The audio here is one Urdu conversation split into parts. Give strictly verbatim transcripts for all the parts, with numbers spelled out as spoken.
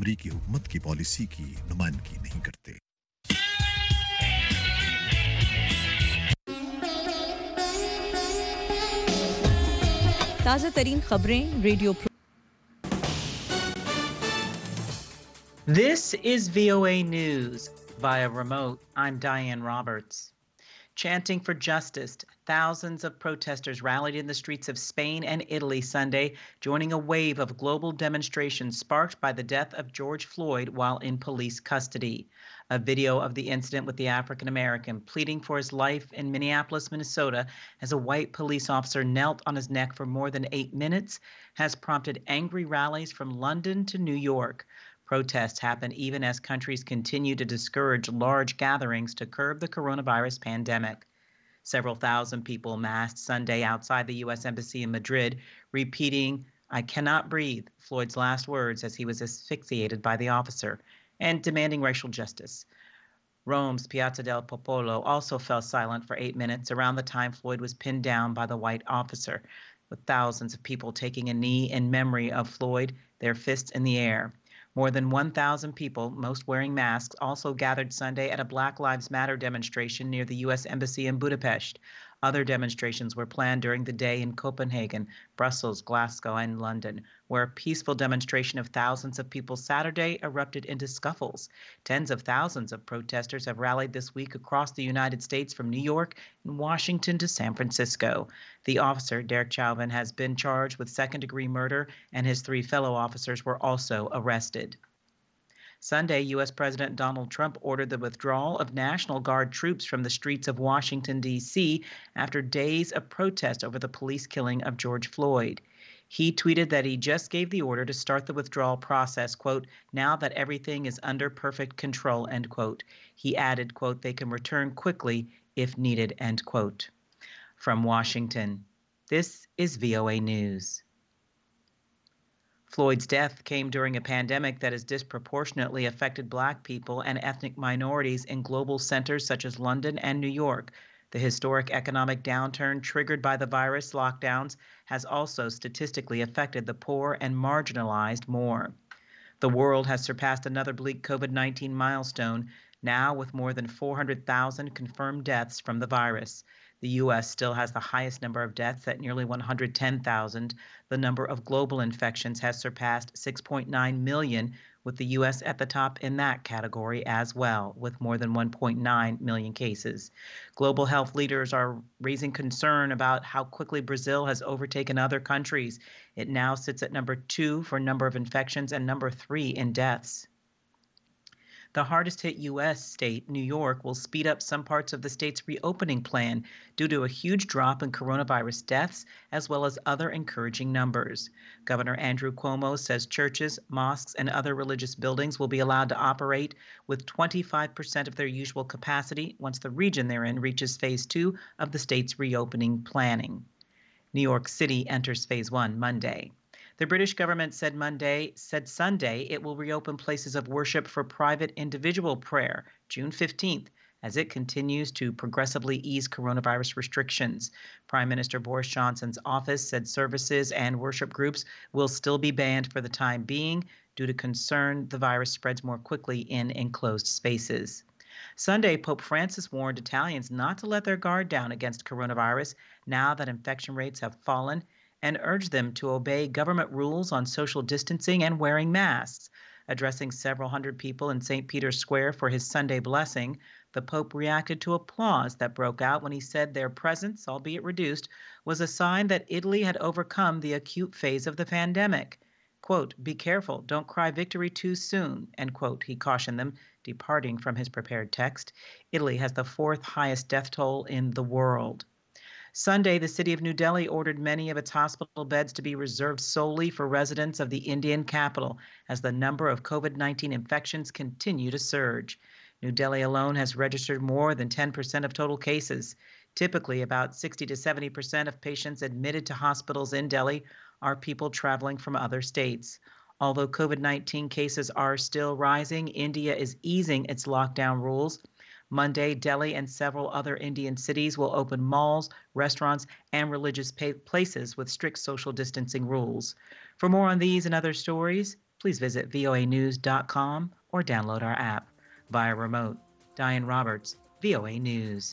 दिल्ली की हुकूमत की पॉलिसी की नुमाइंदगी नहीं करते। ताज़ा तरीन खबरें radio. This is V O A News. Via remote, I'm Diane Roberts. Chanting for justice, thousands of protesters rallied in the streets of Spain and Italy Sunday, joining a wave of global demonstrations sparked by the death of George Floyd while in police custody. A video of the incident with the African American pleading for his life in Minneapolis, Minnesota, as a white police officer knelt on his neck for more than eight minutes, has prompted angry rallies from London to New York. Protests happen even as countries continue to discourage large gatherings to curb the coronavirus pandemic. Several thousand people massed Sunday outside the U S Embassy in Madrid, repeating, "I cannot breathe," Floyd's last words as he was asphyxiated by the officer, and demanding racial justice. Rome's Piazza del Popolo also fell silent for eight minutes around the time Floyd was pinned down by the white officer, with thousands of people taking a knee in memory of Floyd, their fists in the air. More than one thousand people, most wearing masks, also gathered Sunday at a Black Lives Matter demonstration near the U S Embassy in Budapest. Other demonstrations were planned during the day in Copenhagen, Brussels, Glasgow, and London, where a peaceful demonstration of thousands of people Saturday erupted into scuffles. Tens of thousands of protesters have rallied this week across the United States from New York and Washington to San Francisco. The officer, Derek Chauvin, has been charged with second-degree murder, and his three fellow officers were also arrested. Sunday, U S President Donald Trump ordered the withdrawal of National Guard troops from the streets of Washington, D C after days of protest over the police killing of George Floyd. He tweeted that he just gave the order to start the withdrawal process, quote, "now that everything is under perfect control," end quote. He added, quote, "they can return quickly if needed," end quote. From Washington, this is V O A News. Floyd's death came during a pandemic that has disproportionately affected Black people and ethnic minorities in global centers such as London and New York. The historic economic downturn triggered by the virus lockdowns has also statistically affected the poor and marginalized more. The world has surpassed another bleak COVID nineteen milestone, now with more than four hundred thousand confirmed deaths from the virus. The U S still has the highest number of deaths at nearly one hundred ten thousand. The number of global infections has surpassed six point nine million, with the U S at the top in that category as well, with more than one point nine million cases. Global health leaders are raising concern about how quickly Brazil has overtaken other countries. It now sits at number two for number of infections and number three in deaths. The hardest hit U S state, New York, will speed up some parts of the state's reopening plan due to a huge drop in coronavirus deaths, as well as other encouraging numbers. Governor Andrew Cuomo says churches, mosques, and other religious buildings will be allowed to operate with twenty-five percent of their usual capacity once the region they're in reaches phase two of the state's reopening planning. New York City enters phase one Monday. The British government said Monday, said Sunday it will reopen places of worship for private individual prayer, June fifteenth, as it continues to progressively ease coronavirus restrictions. Prime Minister Boris Johnson's office said services and worship groups will still be banned for the time being due to concern the virus spreads more quickly in enclosed spaces. Sunday, Pope Francis warned Italians not to let their guard down against coronavirus now that infection rates have fallen, and urged them to obey government rules on social distancing and wearing masks. Addressing several hundred people in Saint Peter's Square for his Sunday blessing, the Pope reacted to applause that broke out when he said their presence, albeit reduced, was a sign that Italy had overcome the acute phase of the pandemic. Quote, "Be careful, don't cry victory too soon," end quote, he cautioned them, departing from his prepared text. Italy has the fourth highest death toll in the world. Sunday, the city of New Delhi ordered many of its hospital beds to be reserved solely for residents of the Indian capital as the number of COVID nineteen infections continue to surge. New Delhi alone has registered more than ten percent of total cases. Typically, about sixty to seventy percent of patients admitted to hospitals in Delhi are people traveling from other states. Although COVID nineteen cases are still rising, India is easing its lockdown rules. Monday, Delhi and several other Indian cities will open malls, restaurants, and religious places with strict social distancing rules. For more on these and other stories, please visit V O A news dot com or download our app. Via remote, Diane Roberts, V O A News.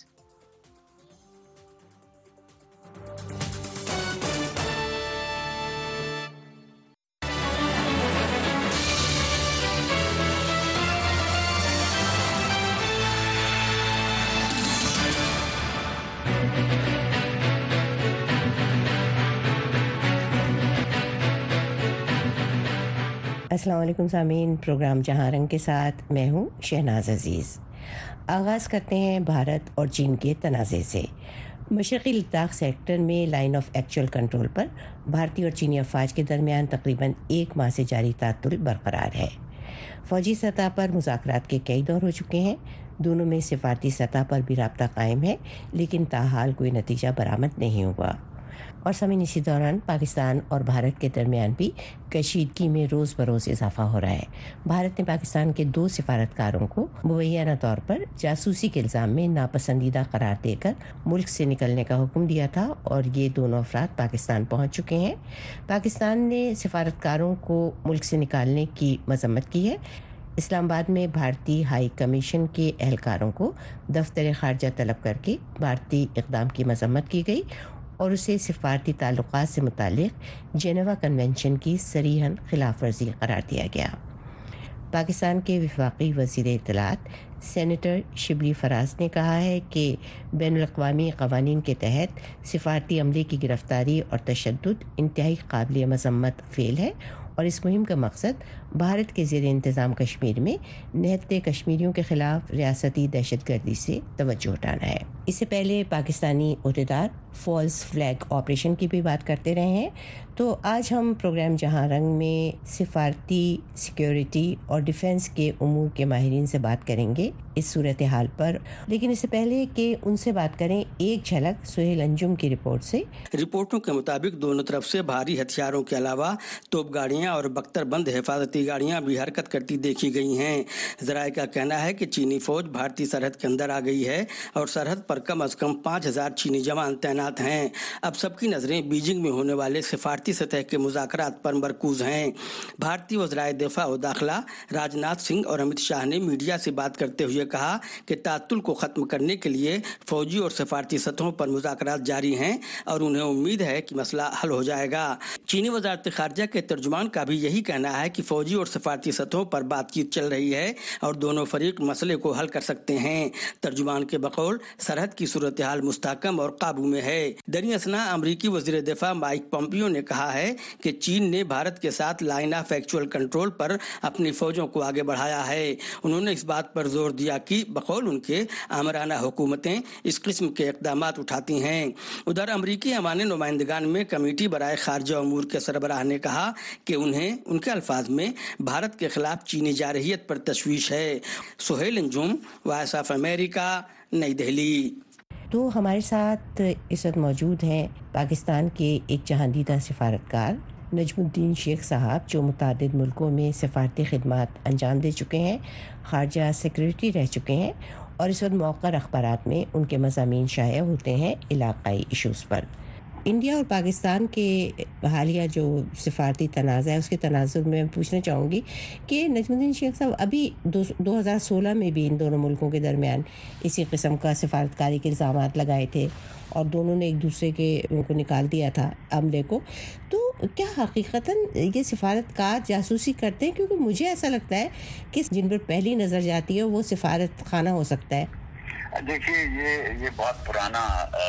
अस्सलाम वालेकुम सामीन, प्रोग्राम जहां रंग के साथ मैं हूं शहनाज अजीज़। आगाज़ करते हैं भारत और चीन के तनाज़े से। मशरक़ी लद्दाख सेक्टर में लाइन ऑफ एक्चुअल कंट्रोल पर भारतीय और चीनी अफवाज के दरमियान तकरीबन एक माह से जारी तातुल बरकरार है। फ़ौजी सतह पर मुज़ाकरात के कई दौर हो चुके हैं। दोनों में सिफारती सतह पर भी रब्ता कायम है, लेकिन ताहाल कोई नतीजा बरामद नहीं हुआ। और सामीन, इसी दौरान पाकिस्तान और भारत के दरमियान भी कशीदगी में रोज़ बरोज़ इजाफा हो रहा है। भारत ने पाकिस्तान के दो सिफारतकारों को मुबैना तौर पर जासूसी के इल्ज़ाम में नापसंदीदा करार देकर मुल्क से निकलने का हुक्म दिया था और ये दोनों अफराद पाकिस्तान पहुंच चुके हैं। पाकिस्तान ने सिफारतकारों को मुल्क से निकालने की मजम्मत की है। इस्लामाबाद में भारतीय हाई कमीशन के एहलकारों को दफ्तर खारजा तलब करके भारतीय इक़दाम की मजम्मत की गई और उसे सिफारती ताल्लुकात से मुतालिक जेनेवा कन्वेंशन की सरीहन खिलाफ वर्जी करार दिया गया। पाकिस्तान के वफाकी वज़ीर इत्तलात सेनेटर शिबली फराज ने कहा है कि बैनुल-अक़वामी क़वानीन के तहत सिफारती अमले की गिरफ़्तारी और तशद्दुद इंतहाई काबिल मज़म्मत फ़ेल है और इस मुहिम का मकसद भारत के ज़ेर इंतज़ाम कश्मीर में निहत्ते कश्मीरियों के ख़िलाफ़ रियासती दहशतगर्दी से तवज्जो हटाना है। इससे पहले पाकिस्तानी अहदेदार फॉल्स फ्लैग ऑपरेशन की भी बात करते रहे हैं। तो आज हम प्रोग्राम जहां रंग में सिफारती सिक्योरिटी और डिफेंस के उमूर के माहिरीन से बात करेंगे इस सूरत हाल पर, लेकिन इससे पहले कि उनसे बात करें, एक झलक सुहेल अंजुम की रिपोर्ट से। रिपोर्टों के मुताबिक दोनों तरफ से भारी हथियारों के अलावा तोप गाड़ियां और बख्तरबंद हिफाजती गाड़ियां भी हरकत करती देखी गई हैं। ज़राए का कहना है कि चीनी फौज भारतीय सरहद के अंदर आ गई है और सरहद पर कम अज कम पाँच हजार चीनी जवान तैनात हैं। अब सबकी नज़रें बीजिंग में होने वाले सिफारती सतह के मुज़ाकरात पर मरकूज हैं। भारतीय वज़राए दिफा और दाखिला राजनाथ सिंह और अमित शाह ने मीडिया से बात करते हुए कहा कि तातुल को ख़त्म करने के लिए फ़ौजी और सिफारती सतहों पर मुज़ाकरात जारी हैं और उन्हें उम्मीद है कि मसला हल हो जाएगा। चीनी वज़ारत ख़ारजा के तर्जुमान का भी यही कहना है कि फ़ौजी और सिफारती सतहों पर बातचीत चल रही है और दोनों फरीक मसले को हल कर सकते हैं। तर्जुमान के बकौल सरहद की सूरत हाल मुस्तहकम और काबू में है। दरी असना अमरीकी वज़ीर दिफा माइक पोम्पियो ने कहा है कि चीन ने भारत के साथ लाइन ऑफ एक्चुअल कंट्रोल पर अपनी फ़ौजों को आगे बढ़ाया है। उन्होंने इस बात पर जोर दिया कि बकौल उनके आमराना हुकूमतें इस किस्म के इक़दामात उठाती हैं। उधर अमरीकी अमाने नुमाइंदगान में कमेटी बराए खारजा उमूर के सरबराह ने कहा कि उन्हें उनके अल्फाज में भारत के खिलाफ चीनी जारहियत पर तशवीश है। Suhail Anjum, voice of America, New Delhi. तो हमारे साथ इस वक्त मौजूद हैं पाकिस्तान के एक जहांदीदा सिफारतकार नजमुद्दीन शेख साहब, जो मुतादिद मुल्कों में सिफारती खिदमात अंजाम दे चुके हैं, खारजा सेक्रेटरी रह चुके हैं और इस वक्त मौक़र अखबारात में उनके मज़ामीन शाया होते हैं इलाक़ाई इशूज़ पर। इंडिया और पाकिस्तान के हालिया जो सिफारती तनाज़ा है, उसके तनाज़ुर में मैं पूछना चाहूँगी कि नजमुद्दीन शेख साहब, अभी दो हज़ार सोलह में भी इन दोनों मुल्कों के दरमियान इसी किस्म का सिफारतकारी के इल्ज़ामात लगाए थे और दोनों ने एक दूसरे के उनको निकाल दिया था अमले को। तो क्या हकीकतन ये सिफारतकार जासूसी करते हैं? क्योंकि मुझे ऐसा लगता है कि जिन पर पहली नज़र जाती है वो सिफारत खाना हो सकता है। देखिए, ये ये बहुत पुराना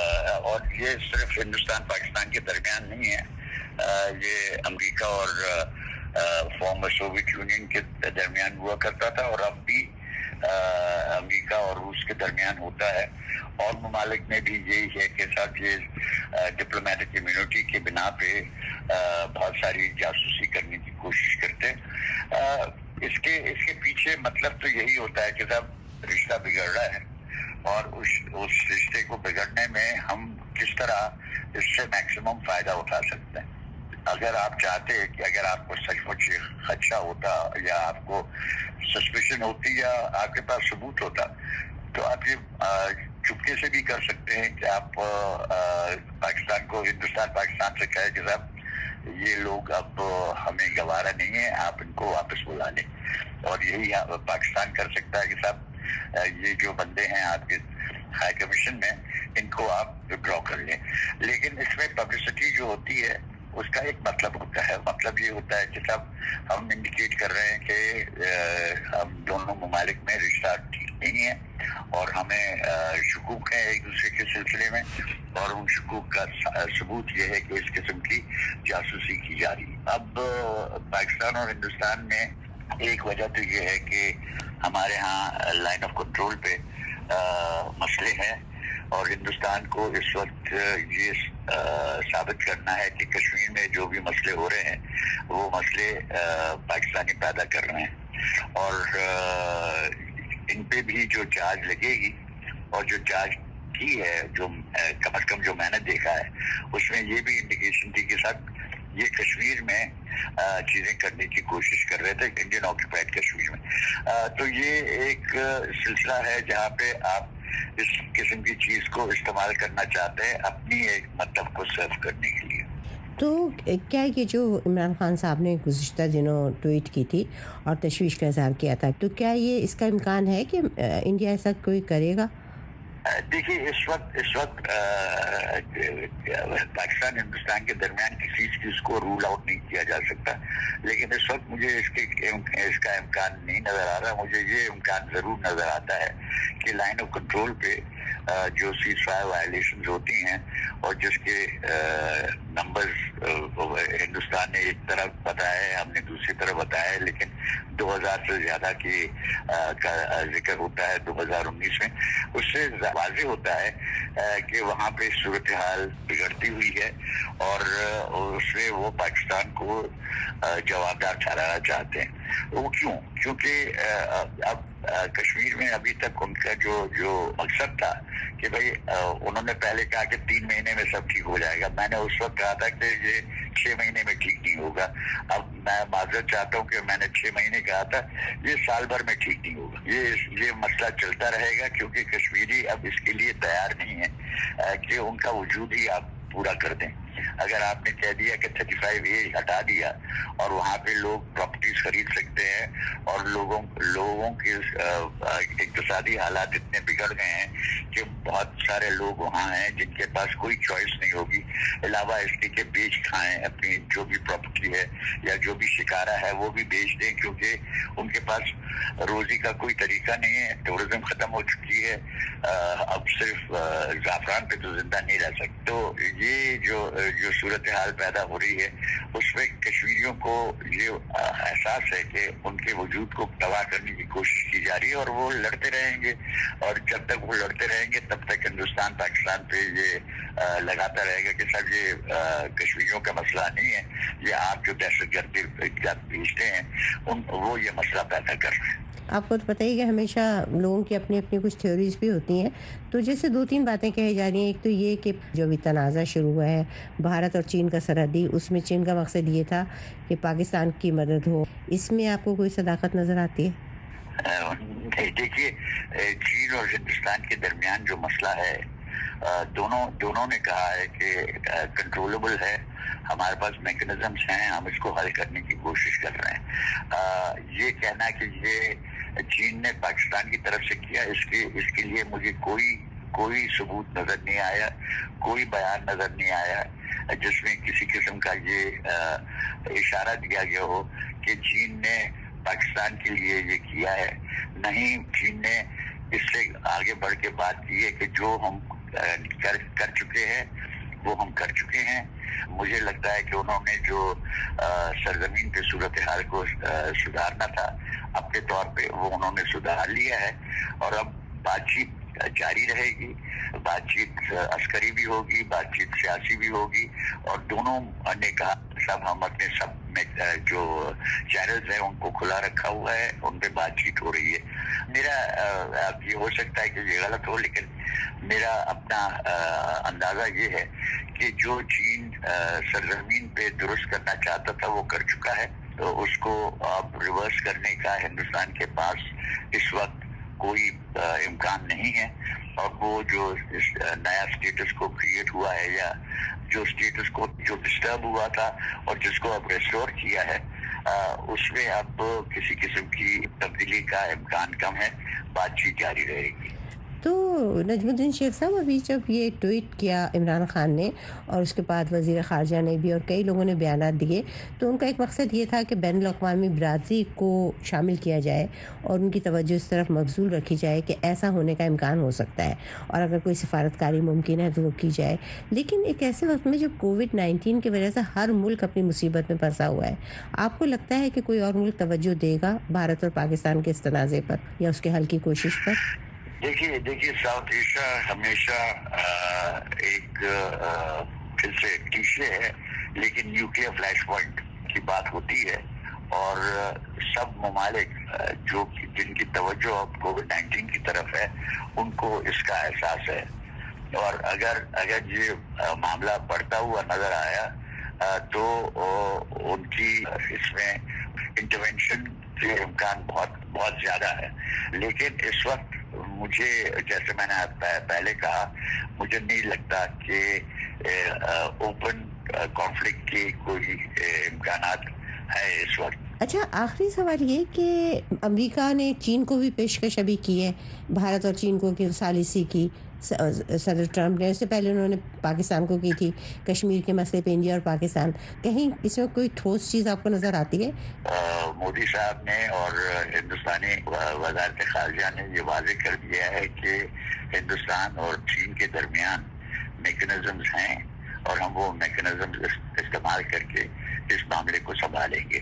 और ये सिर्फ हिंदुस्तान पाकिस्तान के दरमियान नहीं है, ये अमेरिका और फॉर्मर सोवियत यूनियन के दरमियान हुआ करता था और अब भी अमेरिका और रूस के दरमियान होता है। और ममालिक में भी यही है कि साथ ये डिप्लोमेटिक इम्यूनिटी के बिना पे बहुत सारी जासूसी करने की कोशिश करते हैं। इसके इसके पीछे मतलब तो यही होता है कि साहब रिश्ता बिगड़ रहा है और उस उस रिश्ते को बिगड़ने में हम किस तरह इससे मैक्सिमम फायदा उठा सकते हैं। अगर आप चाहते हैं कि अगर आपको सचमुच खदशा होता या आपको सस्पिशन होती या आपके पास सबूत होता तो आप ये चुपके से भी कर सकते हैं कि आप पाकिस्तान को, हिंदुस्तान पाकिस्तान से कहे कि साहब ये लोग अब हमें गवारा नहीं है, आप इनको वापस बुला लें। और यही पाकिस्तान कर सकता है कि साहब ये जो बंदे हैं आपके हाई कमीशन में, इनको आप विड्रॉ कर लें। लेकिन इसमें पब्लिसिटी जो होती है उसका एक मतलब होता है। मतलब ये होता है कि साहब हम इंडिकेट कर रहे हैं कि हम दोनों ममालिक में रिश्ता ठीक नहीं है और हमें शकूक है एक दूसरे के सिलसिले में, और उन शकूक का सबूत ये है कि इस किस्म की जासूसी की जा रही है। अब पाकिस्तान और हिंदुस्तान में एक वजह तो ये है कि हमारे यहाँ लाइन ऑफ कंट्रोल पे आ, मसले हैं, और हिंदुस्तान को इस वक्त ये आ, साबित करना है कि कश्मीर में जो भी मसले हो रहे हैं वो मसले आ, पाकिस्तानी पैदा कर रहे हैं। और आ, इन पे भी जो चार्ज लगेगी और जो चार्ज की है, जो कम से कम जो मैंने देखा है उसमें ये भी इंडिकेशन थी कि साहब ये कश्मीर में चीजें करने की कोशिश कर रहे थे, इंडियन ऑक्यूपाइड कश्मीर में। आ, तो ये एक सिलसिला है जहाँ पे आप इस किस्म की चीज को इस्तेमाल करना चाहते हैं अपनी एक मतलब को सर्व करने के लिए। तो क्या ये जो इमरान खान साहब ने गुज़िश्ता दिनों ट्वीट की थी और तशवीश का इज़हार किया था, तो क्या ये इसका इम्कान है कि इंडिया ऐसा कोई करेगा? देखिए, इस वक्त इस वक्त पाकिस्तान हिंदुस्तान के दरमियान किसी चीज को रूल आउट नहीं किया जा सकता, लेकिन इस वक्त मुझे इसके इसका इम्कान नहीं नजर आ रहा। मुझे ये इम्कान जरूर नजर आता है कि लाइन ऑफ कंट्रोल पे जो सीज फायर वायलेशन होती हैं और जिसके नंबर्स हिंदुस्तान ने एक तरफ बताया है, हमने दूसरी तरफ बताया है, लेकिन दो हज़ार से ज्यादा की का जिक्र होता है दो हज़ार उन्नीस में। उससे वाज़ेह होता है कि वहाँ पे सूरत हाल बिगड़ती हुई है और उससे वो पाकिस्तान को जवाबदार ठहराना चाहते हैं। वो क्यों? क्योंकि अब कश्मीर में अभी तक उनका जो जो मकसद था कि भाई उन्होंने पहले कहा कि तीन महीने में सब ठीक हो जाएगा। मैंने उस वक्त कहा था कि ये छह महीने में ठीक नहीं होगा। अब मैं माजरत चाहता हूँ कि मैंने छह महीने कहा था, ये साल भर में ठीक नहीं होगा। ये ये मसला चलता रहेगा क्योंकि कश्मीरी अब इसके लिए तैयार नहीं है कि उनका वजूद ही आप पूरा कर दें। अगर आपने कह दिया कि थर्टी फाइव ए हटा दिया और वहाँ पे लोग प्रॉपर्टीज खरीद सकते हैं और लोगों लोगों के इक्तिसादी हालात इतने बिगड़ गए हैं कि बहुत सारे लोग वहाँ हैं जिनके पास कोई चॉइस नहीं होगी अलावा इसके के बेच खाएं अपनी जो भी प्रॉपर्टी है या जो भी शिकारा है वो भी बेच दें, क्योंकि उनके पास रोजी का कोई तरीका नहीं है। टूरिज्म खत्म हो चुकी है, अब सिर्फ जाफरान पे तो जिंदा नहीं रह सकते। तो ये जो जो सूरत हाल पैदा हो रही है उसमें कश्मीरियों को ये एहसास है कि उनके वजूद को तबाह करने की कोशिश की जा रही है और वो लड़ते रहेंगे, और जब तक वो लड़ते रहेंगे तब तक हिंदुस्तान पाकिस्तान पे ये लगाता रहेगा कि सर ये कश्मीरियों का मसला नहीं है, ये आप जो दहशतगर्दी भेजते हैं उन वो ये मसला पैदा कर रहे हैं। आपको तो पता ही कि हमेशा लोगों की अपनी अपनी कुछ थ्योरीज भी होती हैं। तो जैसे दो तीन बातें कही जा रही हैं, एक तो ये कि जो अभी तनाज़ा शुरू हुआ है भारत और चीन का सरहदी, उसमें चीन का मकसद ये था कि पाकिस्तान की मदद हो। इसमें आपको कोई सदाकत नज़र आती है? देखिए, चीन और हिंदुस्तान के दरमियान जो मसला है दोनों दोनों ने कहा है कि कंट्रोलेबल है, हमारे पास मैकेनिज्म्स हैं, हम इसको हल करने की कोशिश कर रहे हैं। ये कहना कि ये चीन ने पाकिस्तान की तरफ से किया, इसके इसके लिए मुझे कोई कोई सबूत नजर नहीं आया, कोई बयान नजर नहीं आया जिसमें किसी किस्म का ये इशारा दिया गया हो कि चीन ने पाकिस्तान के लिए ये किया है। नहीं, चीन ने इससे आगे बढ़ के बात की है कि जो हम कर कर चुके हैं वो हम कर चुके हैं। मुझे लगता है कि उन्होंने जो सरजमीन पे सूरत हाल को सुधारना था अपने तौर पे वो उन्होंने सुधार लिया है, और अब बातचीत जारी रहेगी। बातचीत अस्करी भी होगी, बातचीत सियासी भी होगी, और दोनों ने कहा सब हम अपने सब में जो चैनल्स हैं उनको खुला रखा हुआ है, उन पे बातचीत हो रही है। मेरा अब ये हो सकता है कि ये गलत हो, लेकिन मेरा अपना अंदाजा ये है कि जो चीन सरजमीन पे दुरुस्त करना चाहता था वो कर चुका है, तो उसको अब रिवर्स करने का हिंदुस्तान के पास इस वक्त कोई इम्कान नहीं है। अब वो जो नया स्टेटस को क्रिएट हुआ है या जो स्टेटस को जो डिस्टर्ब हुआ था और जिसको अब रेस्टोर किया है, उसमें अब किसी किस्म की तब्दीली का इम्कान कम है, बातचीत जारी रहेगी। तो नजमुद्दीन शेख साहब, अभी जब ये ट्वीट किया इमरान खान ने और उसके बाद वज़ीर ख़ारजा ने भी और कई लोगों ने बयानात दिए, तो उनका एक मकसद ये था कि बैनुल अक़वामी बिरादरी को शामिल किया जाए और उनकी तवज्जो इस तरफ मबज़ूल रखी जाए कि ऐसा होने का इम्कान हो सकता है और अगर कोई सफारतकारी मुमकिन है तो वो की जाए। लेकिन एक ऐसे वक्त में जब कोविड नाइन्टीन की वजह से हर मुल्क अपनी मुसीबत में फंसा हुआ है, आपको लगता है कि कोई और मुल्क तवज्जो देगा भारत और पाकिस्तान के इस तनाज़े पर या उसके हल की कोशिश पर? देखिए देखिए साउथ एशिया हमेशा आ, एक आ, फिर से क्लीशे है, लेकिन न्यूक्लियर फ्लैश पॉइंट की बात होती है और सब ममालिक जो जिनकी तवज्जो अब कोविड नाइन्टीन की तरफ है, उनको इसका एहसास है। और अगर अगर ये मामला बढ़ता हुआ नजर आया तो उनकी इसमें इंटरवेंशन के इम्कान बहुत बहुत ज्यादा है। लेकिन इस वक्त मुझे, जैसे मैंने पहले कहा, मुझे नहीं लगता कि ओपन कॉन्फ्लिक्ट के कोई इम्कानात है इस वक्त। अच्छा, आखिरी सवाल ये कि अमेरिका ने चीन को भी पेशकश अभी की है, भारत और चीन को कि सालिसी की सदर ट्रंप ने, उससे पहले उन्होंने पाकिस्तान को की थी कश्मीर के मसले पे, इंडिया और पाकिस्तान। कहीं इसमें कोई ठोस चीज़ आपको नज़र आती है? मोदी साहब ने और हिंदुस्तानी वज़ारत ख़ारजा ने ये वाज़ेह कर दिया है कि हिंदुस्तान और चीन के दरमियान मैकेनिज़म्स हैं और हम वो मैकेनिज़म्स इस्तेमाल करके इस मामले को संभालेंगे।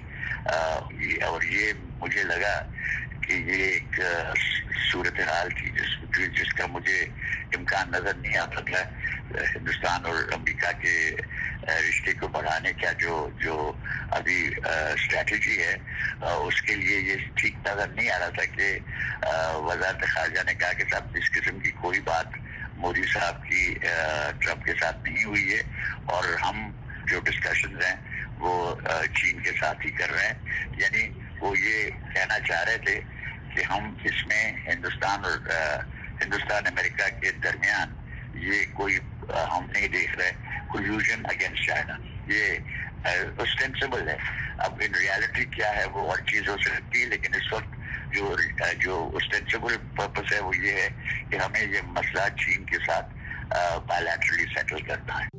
और ये मुझे लगा कि ये एक सूरत हाल थी जिस जिसका मुझे इम्कान नजर नहीं आता था। हिंदुस्तान और अमेरिका के रिश्ते को बढ़ाने का जो जो अभी स्ट्रैटेजी है, उसके लिए ये ठीक नजर नहीं आ रहा था कि वज़ारत ख़ारजा ने कहा कि साहब इस किस्म की कोई बात मोदी साहब की ट्रंप के साथ नहीं हुई है और हम जो डिस्कशंस हैं वो चीन के साथ ही कर रहे हैं। यानी वो ये कहना चाह रहे थे कि हम इसमें हिंदुस्तान और हिंदुस्तान अमेरिका के दरमियान ये कोई हम नहीं देख रहे कोल्यूजन अगेंस्ट चाइना। ये ऑस्टेंसिबल है। अब इन रियलिटी क्या है वो और चीज हो सकती है, लेकिन इस वक्त जो जो ऑस्टेंसिबल पर्पस है वो ये है कि हमें ये मसला चीन के साथ बायलैटरली सेटल करना है।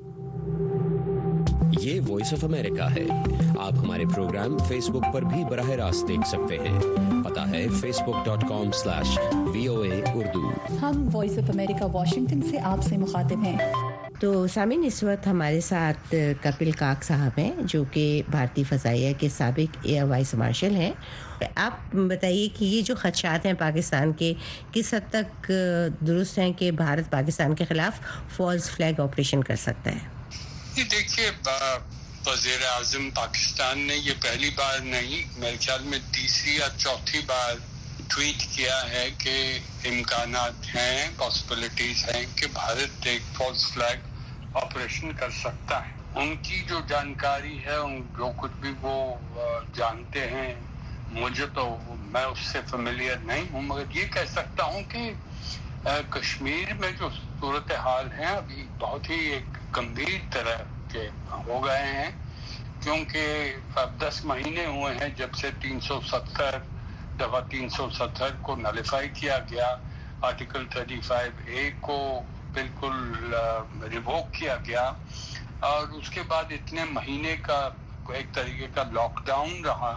ये वॉइस ऑफ अमेरिका है। आप हमारे प्रोग्राम फेसबुक पर भी बराह रास्त देख सकते हैं। पता है Facebook dot com slash V O A Urdu. हम वॉइस ऑफ अमेरिका वाशिंगटन से आपसे मुखातिब हैं। तो सामीन, इस वक्त हमारे साथ कपिल काक साहब हैं जो कि भारतीय फ़ज़ाइया के साबिक एयर वाइस मार्शल हैं। आप बताइए कि ये जो खदशात हैं पाकिस्तान के, किस हद तक दुरुस्त हैं कि भारत पाकिस्तान के ख़िलाफ़ फॉल्स फ्लैग ऑपरेशन कर सकता है? देखिए, वज़ीर आज़म पाकिस्तान ने ये पहली बार नहीं, मेरे ख्याल में तीसरी या चौथी बार ट्वीट किया है कि इम्कानात हैं, पॉसिबिलिटीज हैं कि भारत एक फॉल्स फ्लैग ऑपरेशन कर सकता है। उनकी जो जानकारी है, उन जो कुछ भी वो जानते हैं, मुझे तो मैं उससे फेमिलियर नहीं हूँ, मगर ये कह सकता हूँ कि कश्मीर में जो सूरत हाल है अभी बहुत ही एक गंभीर तरह के हो गए हैं, क्योंकि अब दस महीने हुए हैं जब से तीन सौ सत्तर दफा तीन सौ सत्तर को नलिफाई किया गया, आर्टिकल पैंतीस ए को बिल्कुल रिवोक किया गया और उसके बाद इतने महीने का एक तरीके का लॉकडाउन रहा।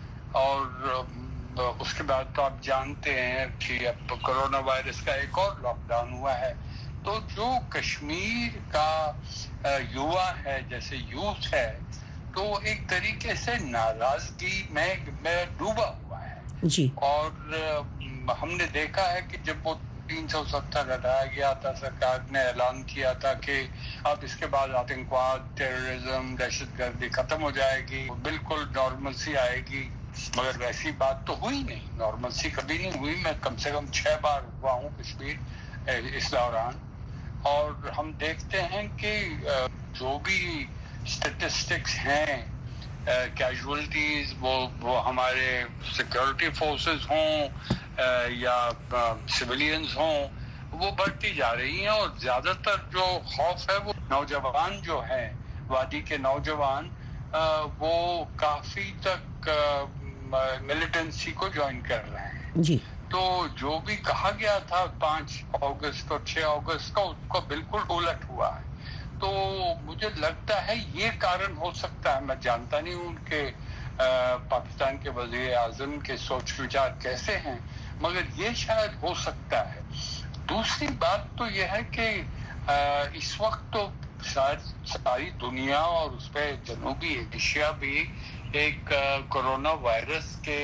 और उसके बाद तो आप जानते हैं कि अब कोरोना वायरस का एक और लॉकडाउन हुआ है। तो जो कश्मीर का युवा है, जैसे यूथ है, तो एक तरीके से नाराजगी में में डूबा हुआ है जी। और हमने देखा है कि जब वो तीन सौ सत्तर हटाया गया था, सरकार ने ऐलान किया था कि अब इसके बाद आतंकवाद, टेररिज्म, दहशतगर्दी खत्म हो जाएगी, बिल्कुल नॉर्मलसी आएगी, मगर वैसी बात तो हुई नहीं। नॉर्मलसी कभी नहीं हुई। मैं कम से कम छह बार हुआ हूँ कश्मीर इस दौरान, और हम देखते हैं कि जो भी स्टेटिस्टिक्स हैं, कैजुअलिटीज, वो वो हमारे सिक्योरिटी फोर्सेस हों या सिविलियंस हों, وہ بڑھتی جا رہی ہیں اور زیادہ تر جو خوف ہے وہ نوجوان جو ہیں وادی کے نوجوان وہ کافی تک ملیٹنسی کو جوائن کر رہے ہیں جی. تو جو بھی کہا گیا تھا پانچ اگست اور چھ اگست کا اس کو بالکل الٹ ہوا ہے. تو مجھے لگتا ہے یہ کارن ہو سکتا ہے. میں جانتا نہیں ہوں کہ پاکستان کے وزیر اعظم کے سوچ وچار کیسے ہیں مگر یہ شاید ہو سکتا ہے. دوسری بات تو یہ ہے کہ اس وقت تو ساری دنیا اور اس پہ جنوبی ایشیا بھی ایک کورونا وائرس کے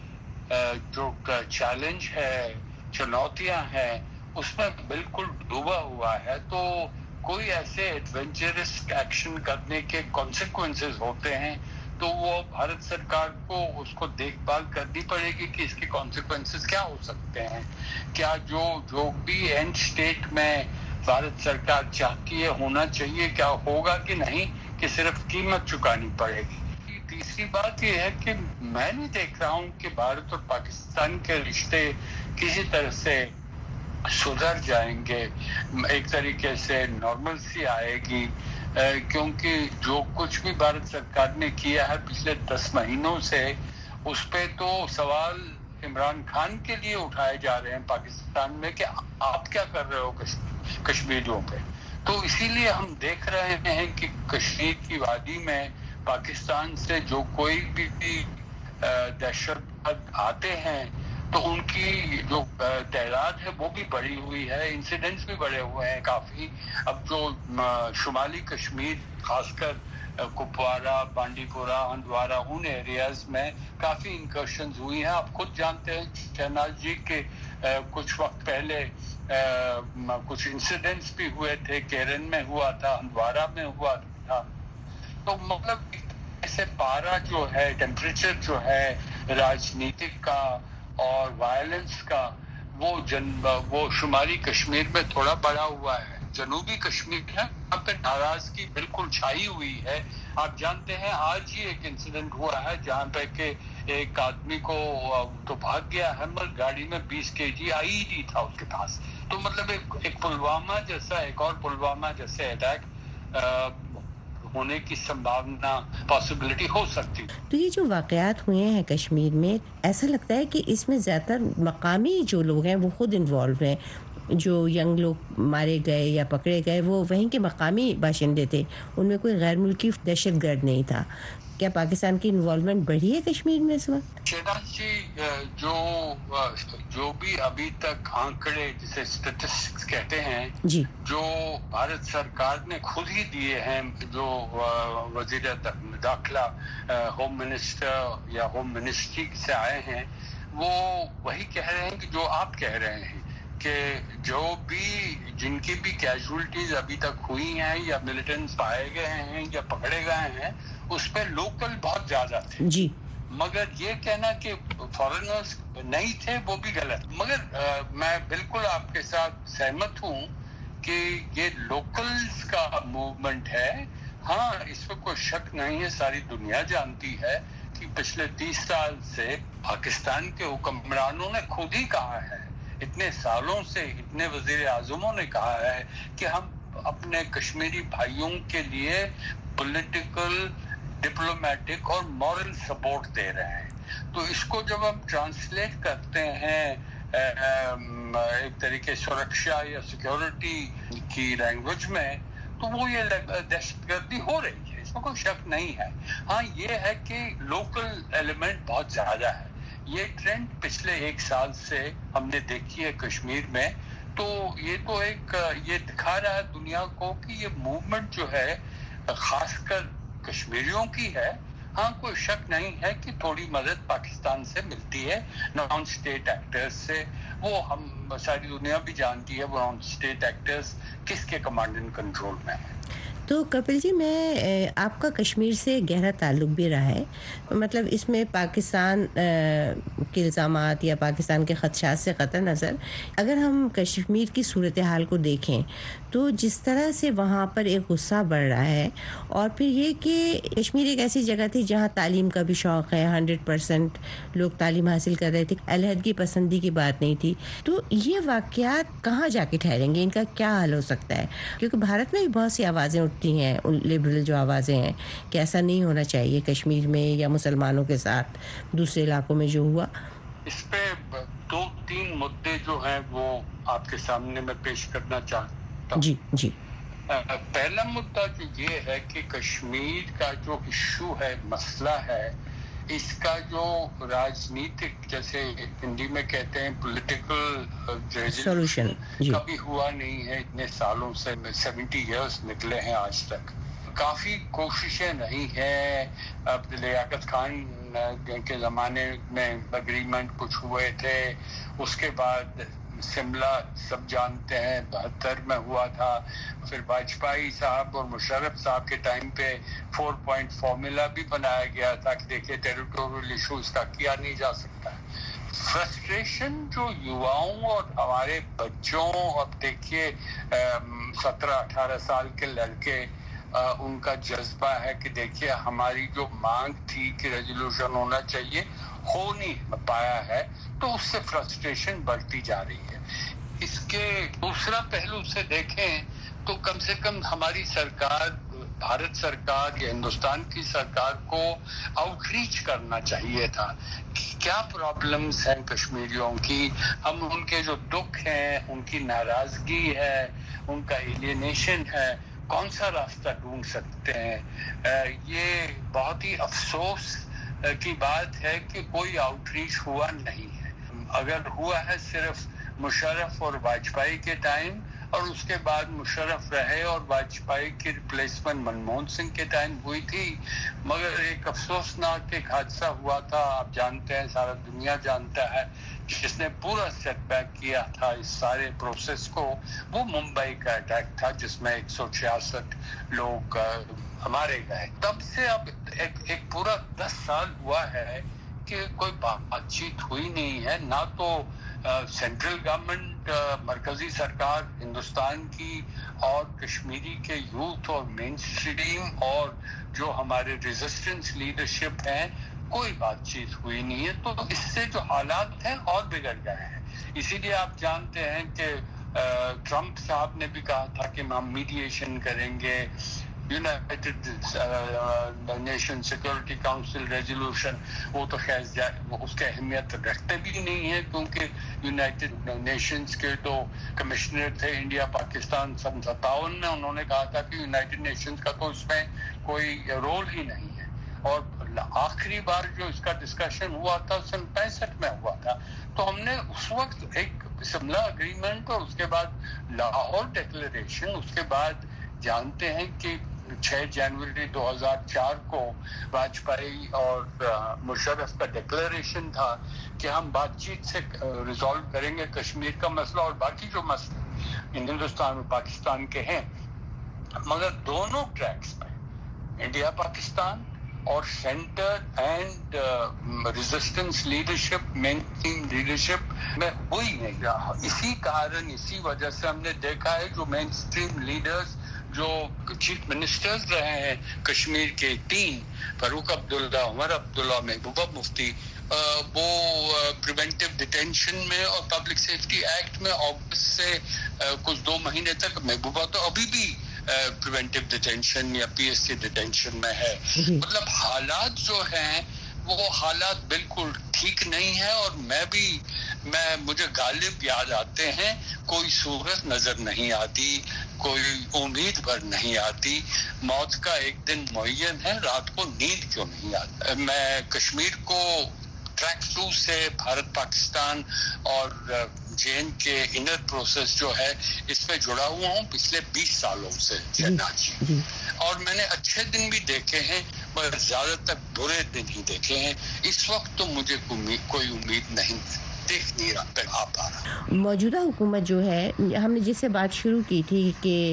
جو چیلنج ہے چنوتیاں ہیں اس میں بالکل ڈوبا ہوا ہے. تو کوئی ایسے ایڈونچرس ایکشن کرنے کے کانسیکوینسز ہوتے ہیں تو وہ بھارت سرکار کو اس کو دیکھ بھال کرنی پڑے گی کہ اس کے کانسیکوینسز کیا ہو سکتے ہیں. کیا جو جو بھی اینڈ اسٹیٹ میں بھارت سرکار چاہتی ہے ہونا چاہیے کیا ہوگا کہ نہیں کہ صرف قیمت چکانی پڑے گی. تیسری بات یہ ہے کہ میں نہیں دیکھ رہا ہوں کہ بھارت اور پاکستان کے رشتے کسی طرح سے سدھر جائیں گے, ایک طریقے سے نارملسی آئے گی, کیونکہ جو کچھ بھی بھارت سرکار نے کیا ہے پچھلے دس مہینوں سے اس پہ تو سوال عمران خان کے لیے اٹھائے جا رہے ہیں پاکستان میں کہ آپ کیا کر رہے ہو کشمیریوں پہ. تو اسی لیے ہم دیکھ رہے ہیں کہ کشمیر کی وادی میں پاکستان سے جو کوئی بھی دہشت گرد آتے ہیں تو ان کی جو تعداد ہے وہ بھی بڑھی ہوئی ہے, انسیڈنٹس بھی بڑھے ہوئے ہیں کافی. اب جو شمالی کشمیر خاص کر کپوارہ, بانڈی پورہ, ہندوارہ ان ایریاز میں کافی انکرشنز ہوئی ہیں. آپ خود جانتے ہیں شہناز جی کہ کچھ وقت پہلے کچھ انسیڈنٹس بھی ہوئے تھے, کیرن میں ہوا تھا, ہندوارہ میں ہوا تھا. تو مطلب ایسے پارا جو ہے ٹیمپریچر جو ہے راجنیتک کا اور وائلنس کا وہ جن وہ شمالی کشمیر میں تھوڑا بڑھا ہوا ہے. جنوبی کشمیر ہے وہاں پہ ناراضگی بالکل چھائی ہوئی ہے. آپ جانتے ہیں آج ہی ایک انسیڈنٹ ہوا ہے جہاں پہ کہ ایک آدمی کو تو بھاگ گیا ہے مگر گاڑی میں بیس کے جی آئی ڈی تھا اس کے پاس. تو مطلب ایک ایک پلوامہ جیسا ایک اور پلوامہ جیسے اٹیک ہونے کی سمبھاونا پاسبلٹی ہو سکتی. تو یہ جو واقعات ہوئے ہیں کشمیر میں ایسا لگتا ہے کہ اس میں زیادہ تر مقامی جو لوگ ہیں وہ خود انوالو ہیں. جو ینگ لوگ مارے گئے یا پکڑے گئے وہ وہیں کے مقامی باشندے تھے, ان میں کوئی غیر ملکی دہشت گرد نہیں تھا. کیا پاکستان کی انوالومنٹ بڑھی ہے کشمیر میں اس وقت؟ شہناز جی جو جو بھی ابھی تک آنکڑے جسے اسٹیٹسٹکس کہتے ہیں جی جو بھارت سرکار نے خود ہی دیے ہیں, جو وزیر داخلہ ہوم منسٹر یا ہوم منسٹری سے آئے ہیں وہ وہی کہہ رہے ہیں کہ جو آپ کہہ رہے ہیں کہ جو بھی جن کی بھی کیجولٹیز ابھی تک ہوئی ہیں یا ملیٹنٹس پائے گئے ہیں یا پکڑے گئے ہیں اس پہ لوکل بہت زیادہ تھے جی, مگر یہ کہنا کہ فارنرز نہیں تھے وہ بھی غلط. مگر آ, میں بالکل آپ کے ساتھ سہمت ہوں کہ یہ لوکلز کا موومنٹ ہے. ہاں اس میں کوئی شک نہیں ہے, ساری دنیا جانتی ہے کہ پچھلے تیس سال سے پاکستان کے حکمرانوں نے خود ہی کہا ہے, اتنے سالوں سے اتنے وزیر اعظموں نے کہا ہے کہ ہم اپنے کشمیری بھائیوں کے لیے پولیٹیکل, ڈپلومیٹک اور مورل سپورٹ دے رہے ہیں. تو اس کو جب ہم ٹرانسلیٹ کرتے ہیں ایک طریقے سرکشا یا سیکیورٹی کی لینگویج میں تو وہ یہ دہشت گردی ہو رہی ہے, اس میں کوئی شک نہیں ہے. ہاں یہ ہے کہ لوکل ایلیمنٹ بہت زیادہ ہے. یہ ٹرینڈ پچھلے ایک سال سے ہم نے دیکھی ہے کشمیر میں. تو یہ تو ایک یہ دکھا رہا ہے دنیا کو کہ یہ موومنٹ جو ہے خاص کر کشمیریوں کی ہے. ہاں کوئی شک نہیں ہے کہ تھوڑی مدد پاکستان سے ملتی ہے نان اسٹیٹ ایکٹرز سے. وہ ہم ساری دنیا بھی جانتی ہے وہ نان اسٹیٹ ایکٹرز کس کے کمانڈ اینڈ کنٹرول میں ہیں. تو کپل جی میں آپ کا کشمیر سے گہرا تعلق بھی رہا ہے, مطلب اس میں پاکستان کے الزامات یا پاکستان کے خدشات سے قطع نظر اگر ہم کشمیر کی صورتحال کو دیکھیں تو جس طرح سے وہاں پر ایک غصہ بڑھ رہا ہے, اور پھر یہ کہ کشمیر ایک ایسی جگہ تھی جہاں تعلیم کا بھی شوق ہے, ہنڈریڈ پرسنٹ لوگ تعلیم حاصل کر رہے تھے, علیحدگی پسندی کی بات نہیں تھی, تو یہ واقعات کہاں جا کے ٹھہریں گے, ان کا کیا حل ہو سکتا ہے؟ کیونکہ بھارت میں بھی بہت سی آوازیں اٹھتی ہیں, لبرل جو آوازیں ہیں کہ ایسا نہیں ہونا چاہیے کشمیر میں یا مسلمانوں کے ساتھ دوسرے علاقوں میں جو ہوا. اس پہ دو تین مدے جو ہیں وہ آپ کے سامنے میں پیش کرنا چاہتا ہوں. جی جی. پہلا مدعا جو یہ ہے کہ کشمیر کا جو ایشو ہے, مسئلہ ہے, اس کا جو راجنیتک جیسے ہندی میں کہتے ہیں پولیٹیکل ریزولوشن کبھی ہوا نہیں ہے اتنے سالوں سے, سیونٹی ایئرس نکلے ہیں آج تک. کافی کوششیں نہیں ہیں. اب لیاقت خان کے زمانے میں اگریمنٹ کچھ ہوئے تھے, اس کے بعد شملہ سب جانتے ہیں بہتر میں ہوا تھا, پھر واجپئی صاحب اور مشرف صاحب کے ٹائم پہ فور پوائنٹ فارمولا بھی بنایا گیا تھا کہ دیکھیں ٹیریٹوریل ایشوز کا کیا نہیں جا سکتا. فرسٹریشن جو یواؤں اور ہمارے بچوں, اب دیکھیے سترہ اٹھارہ سال کے لڑکے, ان کا جذبہ ہے کہ دیکھیے ہماری جو مانگ تھی کہ ریزولوشن ہونا چاہیے ہو نہیں پایا ہے, تو اس سے فرسٹریشن بڑھتی جا رہی ہے. اس کے دوسرا پہلو سے دیکھیں تو کم سے کم ہماری سرکار, بھارت سرکار یا ہندوستان کی سرکار کو آؤٹ ریچ کرنا چاہیے تھا کہ کیا پرابلمز ہیں کشمیریوں کی, ہم ان کے جو دکھ ہیں, ان کی ناراضگی ہے, ان کا ایلینیشن ہے, کون سا راستہ ڈھونڈ سکتے ہیں. یہ بہت ہی افسوس کی بات ہے کہ کوئی آؤٹ ریچ ہوا نہیں ہے. اگر ہوا ہے صرف مشرف اور واجپئی کے ٹائم, اور اس کے بعد مشرف رہے اور واجپئی کی ریپلیسمنٹ منموہن سنگھ کے ٹائم ہوئی تھی. مگر ایک افسوسناک ایک حادثہ ہوا تھا, آپ جانتے ہیں, سارا دنیا جانتا ہے, جس نے پورا سیٹ بیک کیا تھا اس سارے پروسیس کو. وہ ممبئی کا اٹیک تھا جس میں ایک سو چھیاسٹھ لوگ ہمارے گئے. تب سے اب ایک, ایک پورا دس سال ہوا ہے کہ کوئی بات چیت ہوئی نہیں ہے. نہ تو سینٹرل گورنمنٹ, مرکزی سرکار ہندوستان کی اور کشمیری کے یوتھ اور مین اسٹریم اور جو ہمارے ریزسٹنس لیڈرشپ ہیں, کوئی بات چیت ہوئی نہیں ہے. تو اس سے جو حالات ہیں اور بگڑ گئے ہیں. اسی لیے آپ جانتے ہیں کہ ٹرمپ صاحب نے بھی کہا تھا کہ ہم میڈیشن کریں گے. United Nation security council resolution, وہ تو خیر اس کی اہمیت رکھتے بھی نہیں ہے, کیونکہ یونائٹڈ نیشنز کے تو کمشنر تھے انڈیا پاکستان سن ستاون میں, انہوں نے کہا تھا کہ یونائٹڈ نیشنز کا تو اس میں کوئی رول ہی نہیں ہے. اور آخری بار جو اس کا ڈسکشن ہوا تھا سن پینسٹھ میں ہوا تھا. تو ہم نے اس وقت ایک شملہ اگریمنٹ اور اس کے بعد لاہور ڈکلیریشن, اس کے بعد جانتے ہیں کہ چھ جنوری دو ہزار چار کو واجپئی اور مشرف کا ڈکلیریشن تھا کہ ہم بات چیت سے ریزالو کریں گے کشمیر کا مسئلہ اور باقی جو مسئلے ہندوستان اور پاکستان کے ہیں. مگر دونوں ٹریکس پہ انڈیا پاکستان اور centre and resistance leadership, mainstream leadership میں ہوئی نہیں رہا. اسی کارن, اسی وجہ سے ہم نے دیکھا ہے جو مین اسٹریم لیڈرز جو چیف منسٹرز رہے ہیں کشمیر کے تین, فاروق عبداللہ, عمر عبداللہ, محبوبہ مفتی, وہ پریونٹیو ڈیٹینشن میں اور پبلک سیفٹی ایکٹ میں اگست سے کچھ دو مہینے تک, محبوبہ تو ابھی بھی پریونٹیو ڈیٹینشن یا پی ایس سی ڈیٹینشن میں ہے. مطلب حالات جو ہیں وہ حالات بالکل ٹھیک نہیں ہے. اور میں بھی میں مجھے غالب یاد آتے ہیں, کوئی صورت نظر نہیں آتی, کوئی امید پر نہیں آتی. موت کا ایک دن معین ہے, رات کو نیند کیوں نہیں آتی. میں کشمیر کو ٹریک ٹو سے بھارت پاکستان اور J N K inner process جو ہے اس پہ جڑا ہوا ہوں پچھلے بیس سالوں سے شہناز جی. اور میں نے اچھے دن بھی دیکھے ہیں مگر زیادہ تر برے دن ہی دیکھے ہیں. اس وقت تو مجھے کوئی امید نہیں دیکھ نہیں رہا آ پا رہا. موجودہ حکومت جو ہے, ہم نے جس سے بات شروع کی تھی کہ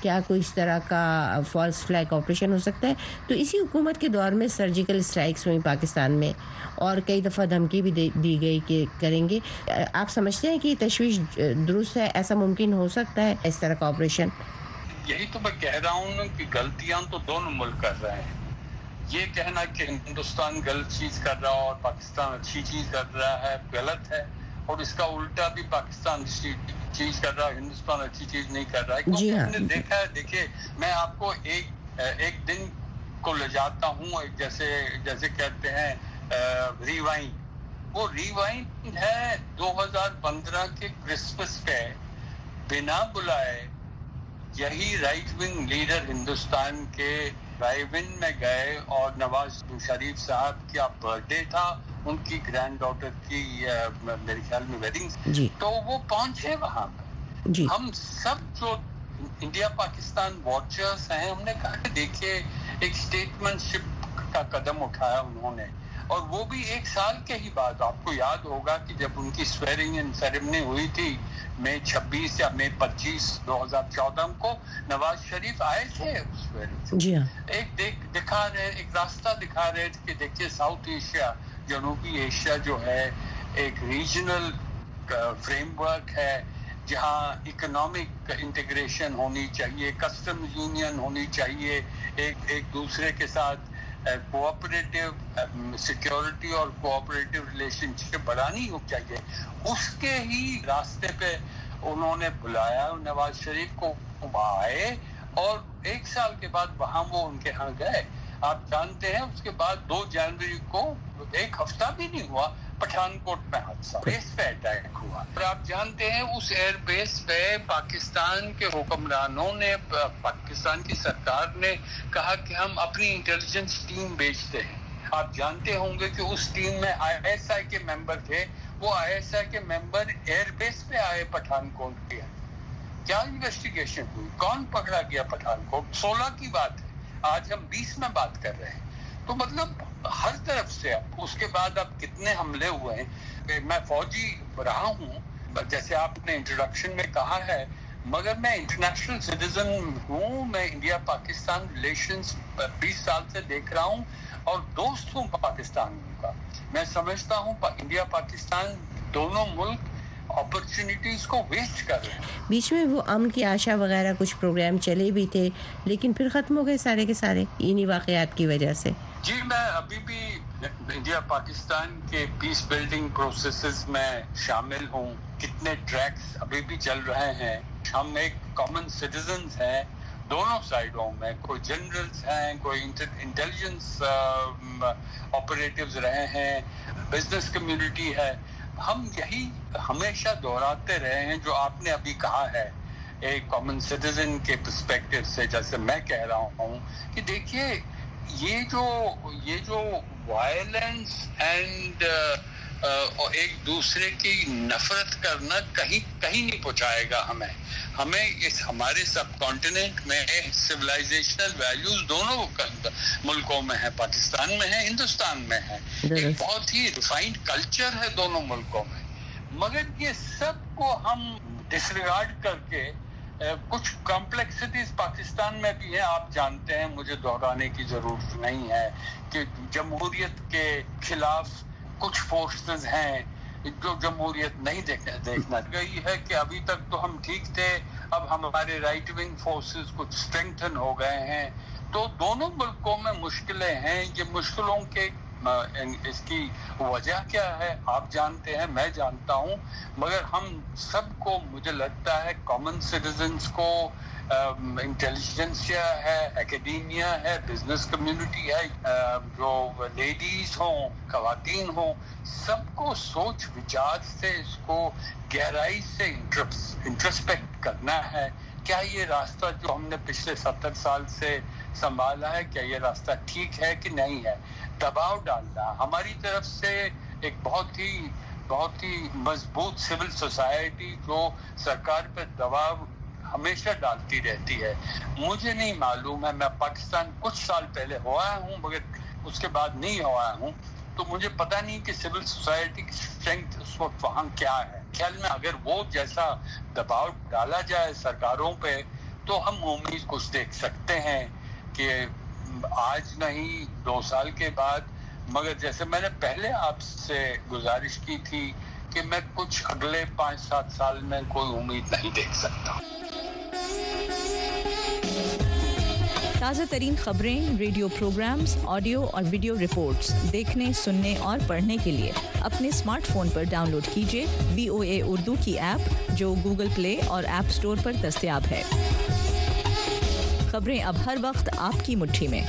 क्या कोई इस तरह का फॉल्स फ्लैग ऑपरेशन हो सकता है? तो इसी हुकूमत के दौर में सर्जिकल स्ट्राइक्स हुई पाकिस्तान में और कई दफ़ा धमकी भी दी गई कि करेंगे। आप समझते हैं कि तशवीश दुरुस्त है, ऐसा मुमकिन हो सकता है इस तरह का ऑपरेशन? यही तो मैं कह रहा हूँ कि गलतियां तो दोनों मुल्क कर रहे हैं। ये कहना कि हिंदुस्तान गलत चीज कर रहा है और पाकिस्तान अच्छी चीज कर रहा है गलत है, और इसका उल्टा भी पाकिस्तान अच्छी चीज कर रहा है, हिंदुस्तान अच्छी चीज नहीं कर रहा है। क्योंकि हमने देखा है, देखिए मैं आपको एक एक दिन को ले जाता हूँ, जैसे जैसे कहते हैं रिवाइंड, वो रिवाइंड है दो हज़ार पंद्रह के क्रिसमस पे बिना बुलाए यही राइट विंग लीडर हिंदुस्तान के ड्राइव-इन में गए और नवाज शरीफ साहब का बर्थडे था, उनकी ग्रैंड डॉटर की मेरे ख्याल में वेडिंग, तो वो पहुंचे वहां पर। हम सब जो इंडिया पाकिस्तान वॉचर्स हैं, हमने कहा कि देखिए एक स्टेटमेंटशिप का कदम उठाया उन्होंने, और वो भी एक साल के ही बाद। आपको याद होगा कि जब उनकी स्वेरिंग इन सेरेमनी हुई थी मई छब्बीस या मई पच्चीस दो हज़ार चौदह को, नवाज शरीफ आए थे उस स्वेरिंग। जी हाँ। एक देख दिखा रहे एक रास्ता दिखा रहे थे कि देखिए साउथ एशिया, जनूबी एशिया जो है एक रीजनल फ्रेमवर्क है जहाँ इकोनॉमिक इंटीग्रेशन होनी चाहिए, कस्टम यूनियन होनी चाहिए, एक एक दूसरे के साथ कोऑपरेटिव सिक्योरिटी और कोऑपरेटिव रिलेशनशिप बढ़ानी हो चाहिए। उसके ही रास्ते पे उन्होंने बुलाया नवाज शरीफ को, आए और एक साल के बाद वहां वो उनके यहाँ गए। आप जानते हैं उसके बाद दो जनवरी को, एक हफ्ता भी नहीं हुआ, पठानकोट में हादसा, बेस पे अटैक हुआ। और आप जानते हैं उस एयर बेस पे पाकिस्तान के हुक्मरानों ने, पाकिस्तान की सरकार ने कहा कि हम अपनी इंटेलिजेंस टीम भेजते हैं। आप जानते होंगे कि उस टीम में आईएसआई के मेंबर थे, वो आईएसआई के मेंबर एयर बेस पे आए पठानकोट के। क्या इन्वेस्टिगेशन हुई, कौन पकड़ा गया पठानकोट? सोलह की बात है, आज हम बीस में बात कर रहे हैं। तो मतलब हर तरफ से अब उसके बाद अब कितने हमले हुए हैं। मैं फौजी रहा हूँ, जैसे आपने इंट्रोडक्शन में कहा है, मगर मैं इंटरनेशनल सिटीजन हूँ। मैं इंडिया पाकिस्तान रिलेशंस बीस साल से देख रहा हूँ और दोस्त हूँ पाकिस्तान का। मैं समझता हूँ इंडिया पाकिस्तान दोनों मुल्क अपॉर्चुनिटीज को वेस्ट कर रहे हैं। बीच में वो अमन की आशा वगैरह कुछ प्रोग्राम चले भी थे, लेकिन फिर खत्म हो गए सारे के सारे इन्हीं वाकयात की वजह से। जी, मैं अभी भी इंडिया पाकिस्तान के पीस बिल्डिंग प्रोसेसेस में शामिल हूँ। कितने ट्रैक्स अभी भी चल रहे हैं। हम एक कॉमन सिटीजन्स हैं दोनों साइडों में, कोई जनरल्स हैं, कोई इंटेलिजेंस ऑपरेटिव्स रहे हैं, बिजनेस कम्युनिटी है। हम यही हमेशा दोहराते रहे हैं जो आपने अभी कहा है, एक कॉमन सिटीजन के पर्सपेक्टिव से। जैसे मैं कह रहा हूँ कि देखिए ये जो ये जो वायलेंस एंड और एक दूसरे की नफरत करना कहीं कहीं नहीं पहुंचाएगा हमें। हमें इस हमारे सब कॉन्टिनेंट में सिविलाइजेशनल वैल्यूज दोनों मुल्कों में है, पाकिस्तान में है, हिंदुस्तान में है। एक बहुत ही रिफाइंड कल्चर है दोनों मुल्कों में, मगर ये सब को हम डिसरिगार्ड करके कुछ कॉम्प्लेक्सिटीज पाकिस्तान में भी है। आप जानते हैं, मुझे दोहराने की जरूरत नहीं है कि जमहूरियत के खिलाफ कुछ फोर्सेस हैं जो जमहूरियत नहीं देखना देखना गई है कि अभी तक तो हम ठीक थे, अब हमारे राइट विंग फोर्सेस कुछ स्ट्रेंथन हो गए हैं। तो दोनों मुल्कों में मुश्किलें हैं। ये मुश्किलों के इसकी वजह क्या है आप जानते हैं, मैं जानता हूं, मगर हम सबको मुझे लगता है कॉमन सिटीजन्स को, इंटेलिजेंसिया है, एकेडेमिया है, बिजनेस कम्युनिटी है, जो लेडीज हों, खवातीन हों, सबको सोच विचार से इसको गहराई से इंट्रोस्पेक्ट करना है। क्या ये रास्ता जो हमने पिछले सत्तर साल से संभाला है, क्या ये रास्ता ठीक है कि नहीं है? दबाव डालना हमारी तरफ से एक बहुत ही बहुत ही मजबूत सिविल सोसाइटी जो सरकार पर दबाव हमेशा डालती रहती है। मुझे नहीं मालूम है, मैं पाकिस्तान कुछ साल पहले हुआ हूँ मगर उसके बाद नहीं हुआ हूँ, तो मुझे पता नहीं कि सिविल सोसाइटी की स्ट्रेंथ उस वक्त वहाँ क्या है। ख्याल में अगर वो जैसा दबाव डाला जाए सरकारों पे تو ہم امید کچھ دیکھ سکتے ہیں کہ آج نہیں دو سال کے بعد، مگر جیسے میں نے پہلے آپ سے گزارش کی تھی کہ میں کچھ اگلے پانچ سات سال میں کوئی امید نہیں دیکھ سکتا. تازہ ترین خبریں، ریڈیو پروگرامز، آڈیو اور ویڈیو رپورٹس دیکھنے، سننے اور پڑھنے کے لیے اپنے اسمارٹ فون پر ڈاؤن لوڈ کیجیے وی او اے اردو کی ایپ، جو گوگل پلے اور ایپ اسٹور پر دستیاب ہے. خبریں اب ہر وقت آپ کی مٹھی میں.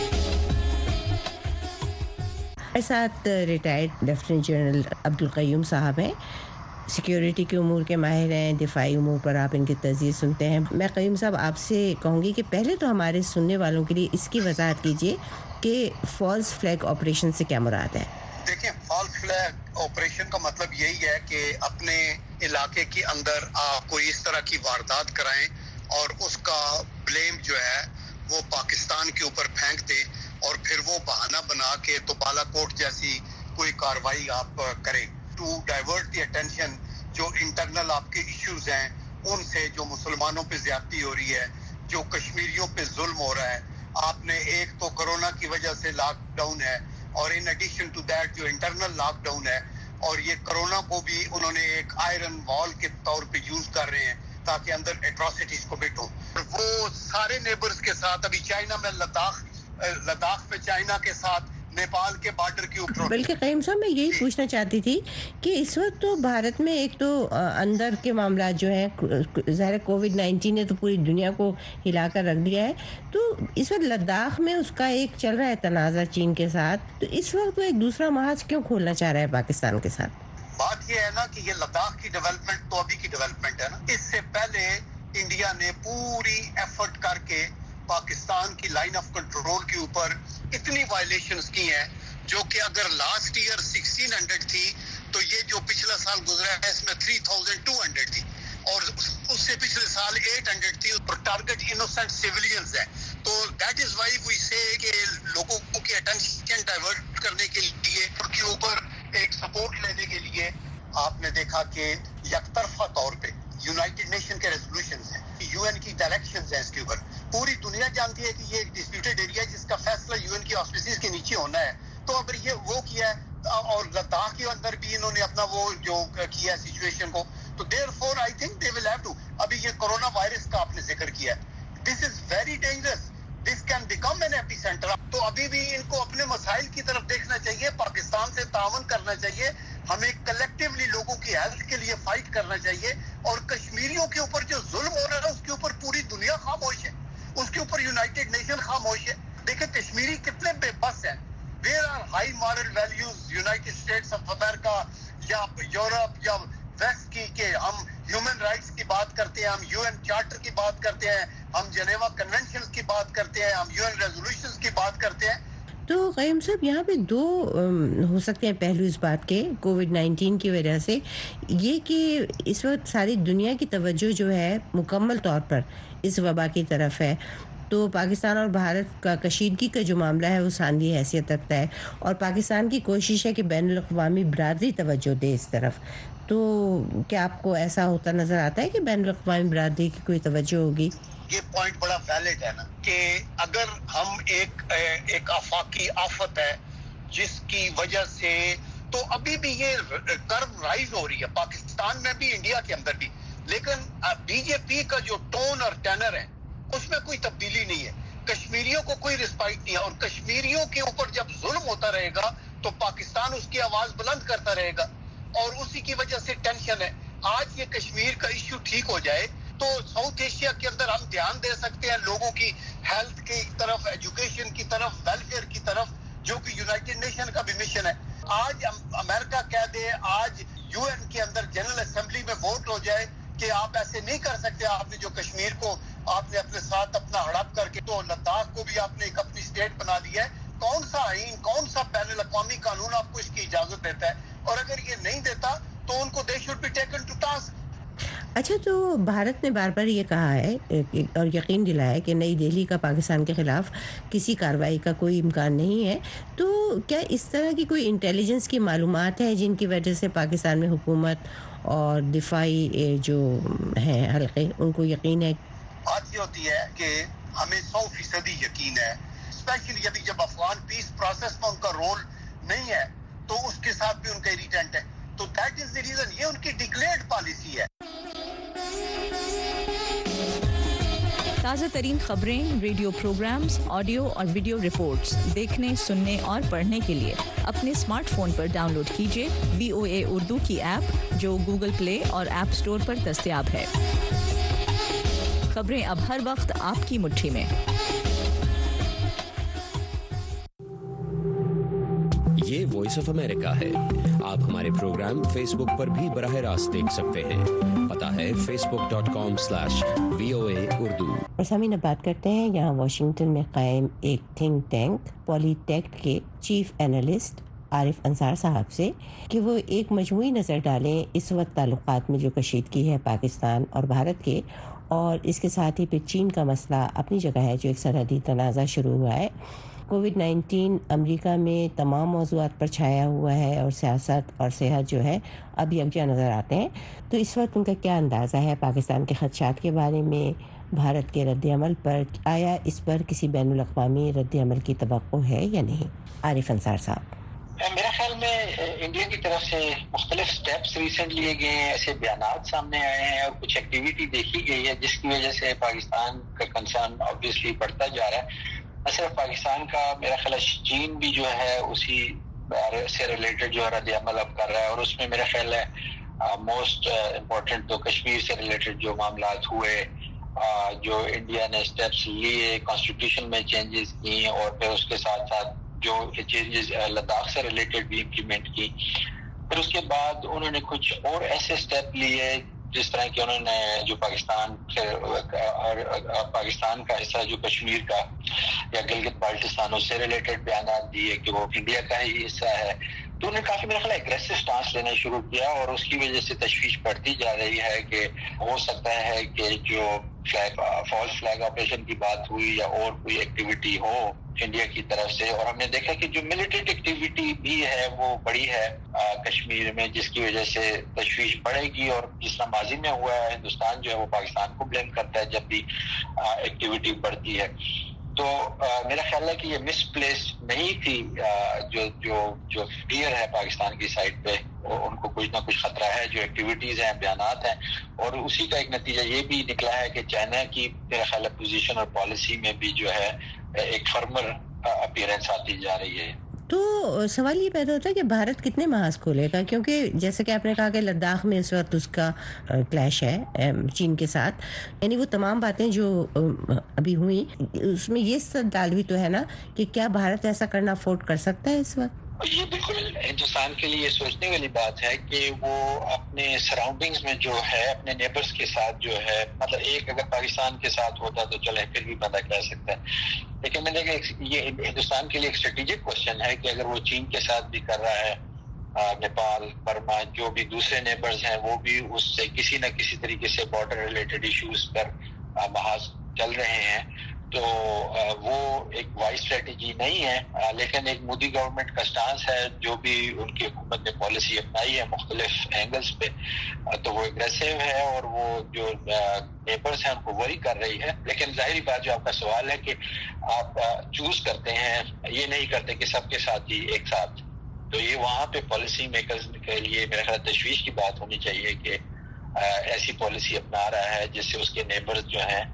ہمارے ساتھ ریٹائرڈ لیفٹیننٹ جنرل عبدالقیوم صاحب ہیں، سیکیورٹی کے امور کے ماہر ہیں، دفاعی امور پر آپ ان کی تجزیے سنتے ہیں. میں قیوم صاحب آپ سے کہوں گی کہ پہلے تو ہمارے سننے والوں کے لیے اس کی وضاحت کیجیے کہ فالس فلیگ آپریشن سے کیا مراد ہے. دیکھیں، فالس فلیگ آپریشن کا مطلب یہی ہے کہ اپنے علاقے کے اندر آپ کوئی اس طرح کی واردات کرائیں اور اس کا بلیم جو ہے وہ پاکستان کے اوپر پھینک دیں اور پھر وہ بہانہ بنا کے تو بالا کوٹ جیسی کوئی کاروائی آپ کریں ٹو ڈائیورٹ دی اٹینشن جو انٹرنل آپ کے ایشوز ہیں ان سے، جو مسلمانوں پہ زیادتی ہو رہی ہے، جو کشمیریوں پہ ظلم ہو رہا ہے. آپ نے ایک تو کرونا کی وجہ سے لاک ڈاؤن ہے اور ان ایڈیشن ٹو دیٹ جو انٹرنل لاک ڈاؤن ہے، اور یہ کرونا کو بھی انہوں نے ایک آئرن وال کے طور پہ یوز کر رہے ہیں تاکہ اندر ایٹراسٹیز کو بیٹھو. وہ سارے نیبرز کے ساتھ، ابھی چائنا میں لداخ لداخ میں چائنا کے ساتھ، نیپال کے بارڈر کے اوپر. بلکہ قیوم صاحب میں یہی پوچھنا چاہتی تھی کہ اس وقت تو بھارت میں ایک تو اندر کے معاملات جو ہیں، ظاہر کووڈ نائنٹین نے تو پوری دنیا کو ہلا کر رکھ دیا ہے، تو اس وقت لداخ میں اس کا ایک چل رہا ہے تنازع چین کے ساتھ، تو اس وقت وہ ایک دوسرا محاذ کیوں کھولنا چاہ رہا ہے پاکستان کے ساتھ؟ بات یہ ہے نا کہ یہ لداخ کی ڈیولپمنٹ تو ابھی کی ڈیولپمنٹ ہے نا. اس سے پہلے انڈیا نے پوری ایفرٹ کر کے پاکستان کی لائن آف کنٹرول کے اوپر اتنی وائلیشنز کی ہیں، جو کہ اگر لاسٹ ایئر سکسٹین ہنڈریڈ تھی تو یہ جو پچھلا سال گزرا ہے اس میں تھری تھاؤزینڈ ٹو ہنڈریڈ تھی، اور اس سے پچھلے سال ایٹ ہنڈریڈ تھی، اور ٹارگٹ انوسینٹ سیویلینز ہے. تو دیٹ از وائی وی سے کہ لوگوں کی اٹینشن ڈائیورٹ کرنے کے لیے، ان کے اوپر ایک سپورٹ لینے کے لیے آپ نے دیکھا کہ یک طرفہ طور پہ یونائٹڈ نیشن کے ریزولوشنز ہیں، یو این کی ڈائریکشنز ہیں اس کے اوپر. پوری دنیا جانتی ہے کہ یہ ایک ڈسپیوٹڈ ایریا ہے جس کا فیصلہ یو این کی آسپیسیز کے نیچے ہونا ہے. تو اگر یہ وہ کیا ہے، اور لداخ کے اندر بھی انہوں نے اپنا وہ جو کیا ہے سچویشن کو، تو therefore I think they will have to. ابھی یہ کورونا وائرس کا آپ نے ذکر کیا ہے، this is very dangerous, this can become an epicentre. تو ابھی بھی ان کو اپنے مسائل کی طرف دیکھنا چاہیے، پاکستان سے تعاون کرنا چاہیے، ہمیں کلیکٹیولی لوگوں کی ہیلتھ کے لیے فائٹ کرنا چاہیے. اور کشمیریوں کے اوپر جو ظلم ہو رہا ہے اس کے اوپر پوری دنیا خاموش ہے، اس کے اوپر یونائٹڈ نیشن خاموش ہے. دیکھیں کشمیری کتنے بے بس ہیں. Where are high moral values United States of America یا یورپ یا ویسٹ کی، کہ ہم ہیومن رائٹس کی بات کرتے ہیں، ہم یو این چارٹر کی بات کرتے ہیں، ہم جنیوا کنونشنز کی بات کرتے ہیں، ہم یو این ریزولوشنز کی بات کرتے ہیں. تو قیوم صاحب یہاں پہ دو ہو سکتے ہیں پہلو اس بات کے، کووڈ نائنٹین کی وجہ سے یہ کہ اس وقت ساری دنیا کی توجہ جو ہے مکمل طور پر اس وبا کی طرف ہے، تو پاکستان اور بھارت کا کشیدگی کا جو معاملہ ہے وہ ثانوی حیثیت رکھتا ہے، اور پاکستان کی کوشش ہے کہ بین الاقوامی برادری توجہ دے اس طرف. تو کیا آپ کو ایسا ہوتا نظر آتا ہے کہ بین الاقوامی برادری کی کوئی توجہ ہوگی؟ یہ پوائنٹ بڑا ویلڈ ہے نا کہ اگر ہم ایک ایک آفاقی آفت ہے جس کی وجہ سے، تو ابھی بھی یہ کرو رائز ہو رہی ہے پاکستان میں بھی، انڈیا کے اندر بھی، لیکن بی جے پی کا جو ٹون اور ٹینر ہے اس میں کوئی تبدیلی نہیں ہے. کشمیریوں کو کوئی رسپائٹ نہیں ہے، اور کشمیریوں کے اوپر جب ظلم ہوتا رہے گا تو پاکستان اس کی آواز بلند کرتا رہے گا، اور اسی کی وجہ سے ٹینشن ہے. آج یہ کشمیر کا ایشو ٹھیک ہو جائے تو ساؤتھ ایشیا کے اندر ہم دھیان دے سکتے ہیں لوگوں کی ہیلتھ کی طرف، ایجوکیشن کی طرف، ویلفیئر کی طرف، جو کہ یونائٹڈ نیشن کا بھی مشن ہے. آج امریکہ کہہ دے، آج یو این کے اندر جنرل اسمبلی میں ووٹ ہو جائے کہ آپ ایسے نہیں کر سکتے، آپ نے جو کشمیر کو آپ نے اپنے ساتھ اپنا ہڑپ کر کے، تو لداخ کو بھی آپ نے ایک اپنی اسٹیٹ بنا دیا ہے. کون سا آئین، کون سا بین الاقوامی قانون آپ کو اس کی اجازت دیتا ہے؟ اور اگر یہ نہیں دیتا تو ان کو they should be taken to task. اچھا، تو بھارت نے بار بار یہ کہا ہے اور یقین دلایا کہ نئی دہلی کا پاکستان کے خلاف کسی کارروائی کا کوئی امکان نہیں ہے، تو کیا اس طرح کی کوئی انٹیلیجنس کی معلومات ہیں جن کی وجہ سے پاکستان میں حکومت اور دفاعی جو ہیں حلقے ان کو یقین ہے بات یہ ہوتی ہے کہ ہمیں سو فیصدی یقین ہے، اسپیشلی ابھی جب افغان پیس پروسیس میں ان کا رول نہیں ہے تو اس کے ساتھ بھی ان کا اریٹینٹ ہے، تو دیٹ از دی ریزن، یہ ان کی ڈکلیئرڈ پالیسی ہے۔ تازہ ترین خبریں، ریڈیو پروگرامز، آڈیو اور ویڈیو رپورٹس دیکھنے، سننے اور پڑھنے کے لیے اپنے اسمارٹ فون پر ڈاؤن لوڈ کیجیے وی او اے اردو کی ایپ، جو گوگل پلے اور ایپ اسٹور پر دستیاب ہے۔ خبریں اب ہر وقت آپ کی مٹھی میں۔ یہ وائس آف امریکہ ہے۔ آپ ہمارے پروگرام فیس بک پر بھی براہ راست دیکھ سکتے ہیں۔ پتہ ہے Facebook dot com slash V O A Urdu. اور سامعین، اب بات کرتے ہیں یہاں واشنگٹن میں قائم ایک تھنک ٹینک پولی ٹیکٹ کے چیف اینالسٹ عارف انصار صاحب سے کہ وہ ایک مجموعی نظر ڈالیں اس وقت تعلقات میں جو کشیدگی ہے پاکستان اور بھارت کے، اور اس کے ساتھ ہی پھر چین کا مسئلہ اپنی جگہ ہے جو ایک سرحدی تنازع شروع ہوا ہے۔ کووڈ نائنٹین امریکہ میں تمام موضوعات پر چھایا ہوا ہے اور سیاست اور صحت جو ہے اب یکجا نظر آتے ہیں، تو اس وقت ان کا کیا اندازہ ہے پاکستان کے خدشات کے بارے میں، بھارت کے رد عمل پر؟ آیا اس پر کسی بین الاقوامی رد عمل کی توقع ہے یا نہیں؟ عارف انصار صاحب۔ میرا خیال میں انڈیا کی طرف سے مختلف سٹیپس ریسنٹ لیے گئے ہیں، ایسے بیانات سامنے آئے ہیں اور کچھ ایکٹیویٹی دیکھی گئی ہے جس کی وجہ سے پاکستان کا کنسرن آبویسلی بڑھتا جا رہا ہے۔ نہ صرف پاکستان کا، میرا خیال ہے چین بھی جو ہے اسی سے ریلیٹڈ جو ہے رد عمل اب کر رہا ہے، اور اس میں میرا خیال ہے موسٹ امپورٹنٹ تو کشمیر سے ریلیٹڈ جو معاملات ہوئے، جو انڈیا نے اسٹیپس لیے، کانسٹیٹیوشن میں چینجز کی، اور پھر اس کے ساتھ ساتھ جو چینجز لداخ سے ریلیٹڈ بھی امپلیمنٹ کی۔ پھر اس کے بعد انہوں نے کچھ اور ایسے اسٹیپ لیے جس طرح کہ انہوں نے جو پاکستان اور پاکستان کا حصہ جو کشمیر کا یا گلگت بالٹستان اس سے ریلیٹڈ بیانات دیے کہ وہ انڈیا کا ہی حصہ ہے، تو انہوں نے کافی میرا خیال ایگریسو سٹانس لینا شروع کیا، اور اس کی وجہ سے تشویش بڑھتی جا رہی ہے کہ ہو سکتا ہے کہ جو فلیگ فالس فلیگ آپریشن کی بات ہوئی یا اور کوئی ایکٹیویٹی ہو انڈیا کی طرف سے، اور ہم نے دیکھا کہ جو ملٹری ایکٹیویٹی بھی ہے وہ بڑی ہے کشمیر میں، جس کی وجہ سے تشویش بڑھے گی، اور جس طرح ماضی میں ہوا ہے ہندوستان جو ہے وہ پاکستان کو بلیم کرتا ہے جب بھی ایکٹیویٹی بڑھتی ہے۔ تو میرا خیال ہے کہ یہ مس پلیس نہیں تھی، جو جو جو فیئر ہے پاکستان کی سائڈ پہ ان کو کچھ نہ کچھ خطرہ ہے، جو ایکٹیویٹیز ہیں، بیانات ہیں، اور اسی کا ایک نتیجہ یہ بھی نکلا ہے کہ چائنا کی میرا خیال ہے پوزیشن اور پالیسی میں بھی جو ہے ایک فرمر اپیرنس آتی جا رہی ہے۔ تو سوال یہ پیدا ہوتا ہے کہ بھارت کتنے محاذ کھولے گا، کیونکہ جیسے کہ آپ نے کہا کہ لداخ میں اس وقت اس کا کلیش ہے چین کے ساتھ، یعنی وہ تمام باتیں جو ابھی ہوئیں اس میں یہ سوال بھی تو ہے نا کہ کیا بھارت ایسا کرنا افورڈ کر سکتا ہے اس وقت؟ یہ بالکل ہندوستان کے لیے سوچنے والی بات ہے کہ وہ اپنے سراؤنڈنگز میں جو ہے اپنے نیبرز کے ساتھ جو ہے، مطلب ایک اگر پاکستان کے ساتھ ہوتا تو چلے پھر بھی بندہ کہہ سکتا ہے، لیکن میں نے کہا یہ ہندوستان کے لیے ایک اسٹریٹجک کوشچن ہے کہ اگر وہ چین کے ساتھ بھی کر رہا ہے، نیپال، برما، جو بھی دوسرے نیبرز ہیں وہ بھی اس سے کسی نہ کسی طریقے سے بارڈر ریلیٹڈ ایشوز پر محاذ چل رہے ہیں، تو وہ ایک وائز اسٹریٹجی نہیں ہے، لیکن ایک مودی گورنمنٹ کا سٹانس ہے جو بھی ان کی حکومت نے پالیسی اپنائی ہے مختلف اینگلز پہ، تو وہ اگریسو ہے اور وہ جو نیبرز ہیں ان کو وری کر رہی ہے۔ لیکن ظاہری بات جو آپ کا سوال ہے کہ آپ چوز کرتے ہیں، یہ نہیں کرتے کہ سب کے ساتھ ہی ایک ساتھ، تو یہ وہاں پہ پالیسی میکرز کے لیے میرا خیال تشویش کی بات ہونی چاہیے کہ ایسی پالیسی اپنا رہا ہے جس سے اس کے نیبرز جو ہیں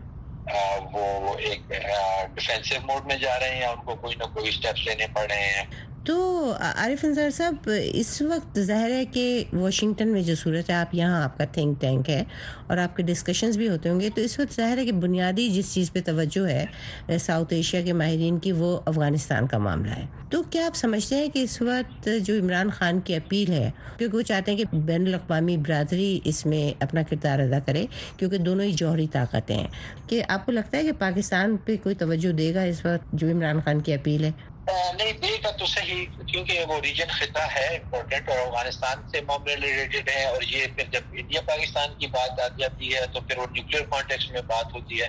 وہ ایک ڈیفینسو موڈ میں جا رہے ہیں، ان کو کوئی نہ کوئی سٹیپس لینے پڑ رہے ہیں۔ تو عارف انصار صاحب، اس وقت ظاہر ہے کہ واشنگٹن میں جو صورت ہے، آپ یہاں آپ کا تھنک ٹینک ہے اور آپ کے ڈسکشنز بھی ہوتے ہوں گے، تو اس وقت ظاہر ہے کہ بنیادی جس چیز پہ توجہ ہے ساؤتھ ایشیا کے ماہرین کی وہ افغانستان کا معاملہ ہے۔ تو کیا آپ سمجھتے ہیں کہ اس وقت جو عمران خان کی اپیل ہے، کیونکہ وہ چاہتے ہیں کہ بین الاقوامی برادری اس میں اپنا کردار ادا کرے کیونکہ دونوں ہی جوہری طاقتیں ہیں، کہ آپ کو لگتا ہے کہ پاکستان پہ کوئی توجہ دے گا اس وقت جو عمران خان کی اپیل ہے؟ نہیں دے گا تو صحیح، کیونکہ وہ ریجن خطہ ہے امپورٹنٹ اور افغانستان سے معاملے ریلیٹڈ ہے، اور یہ پھر جب انڈیا پاکستان کی بات آ جاتی ہے تو پھر وہ نیوکلیر کانٹیکسٹ میں بات ہوتی ہے،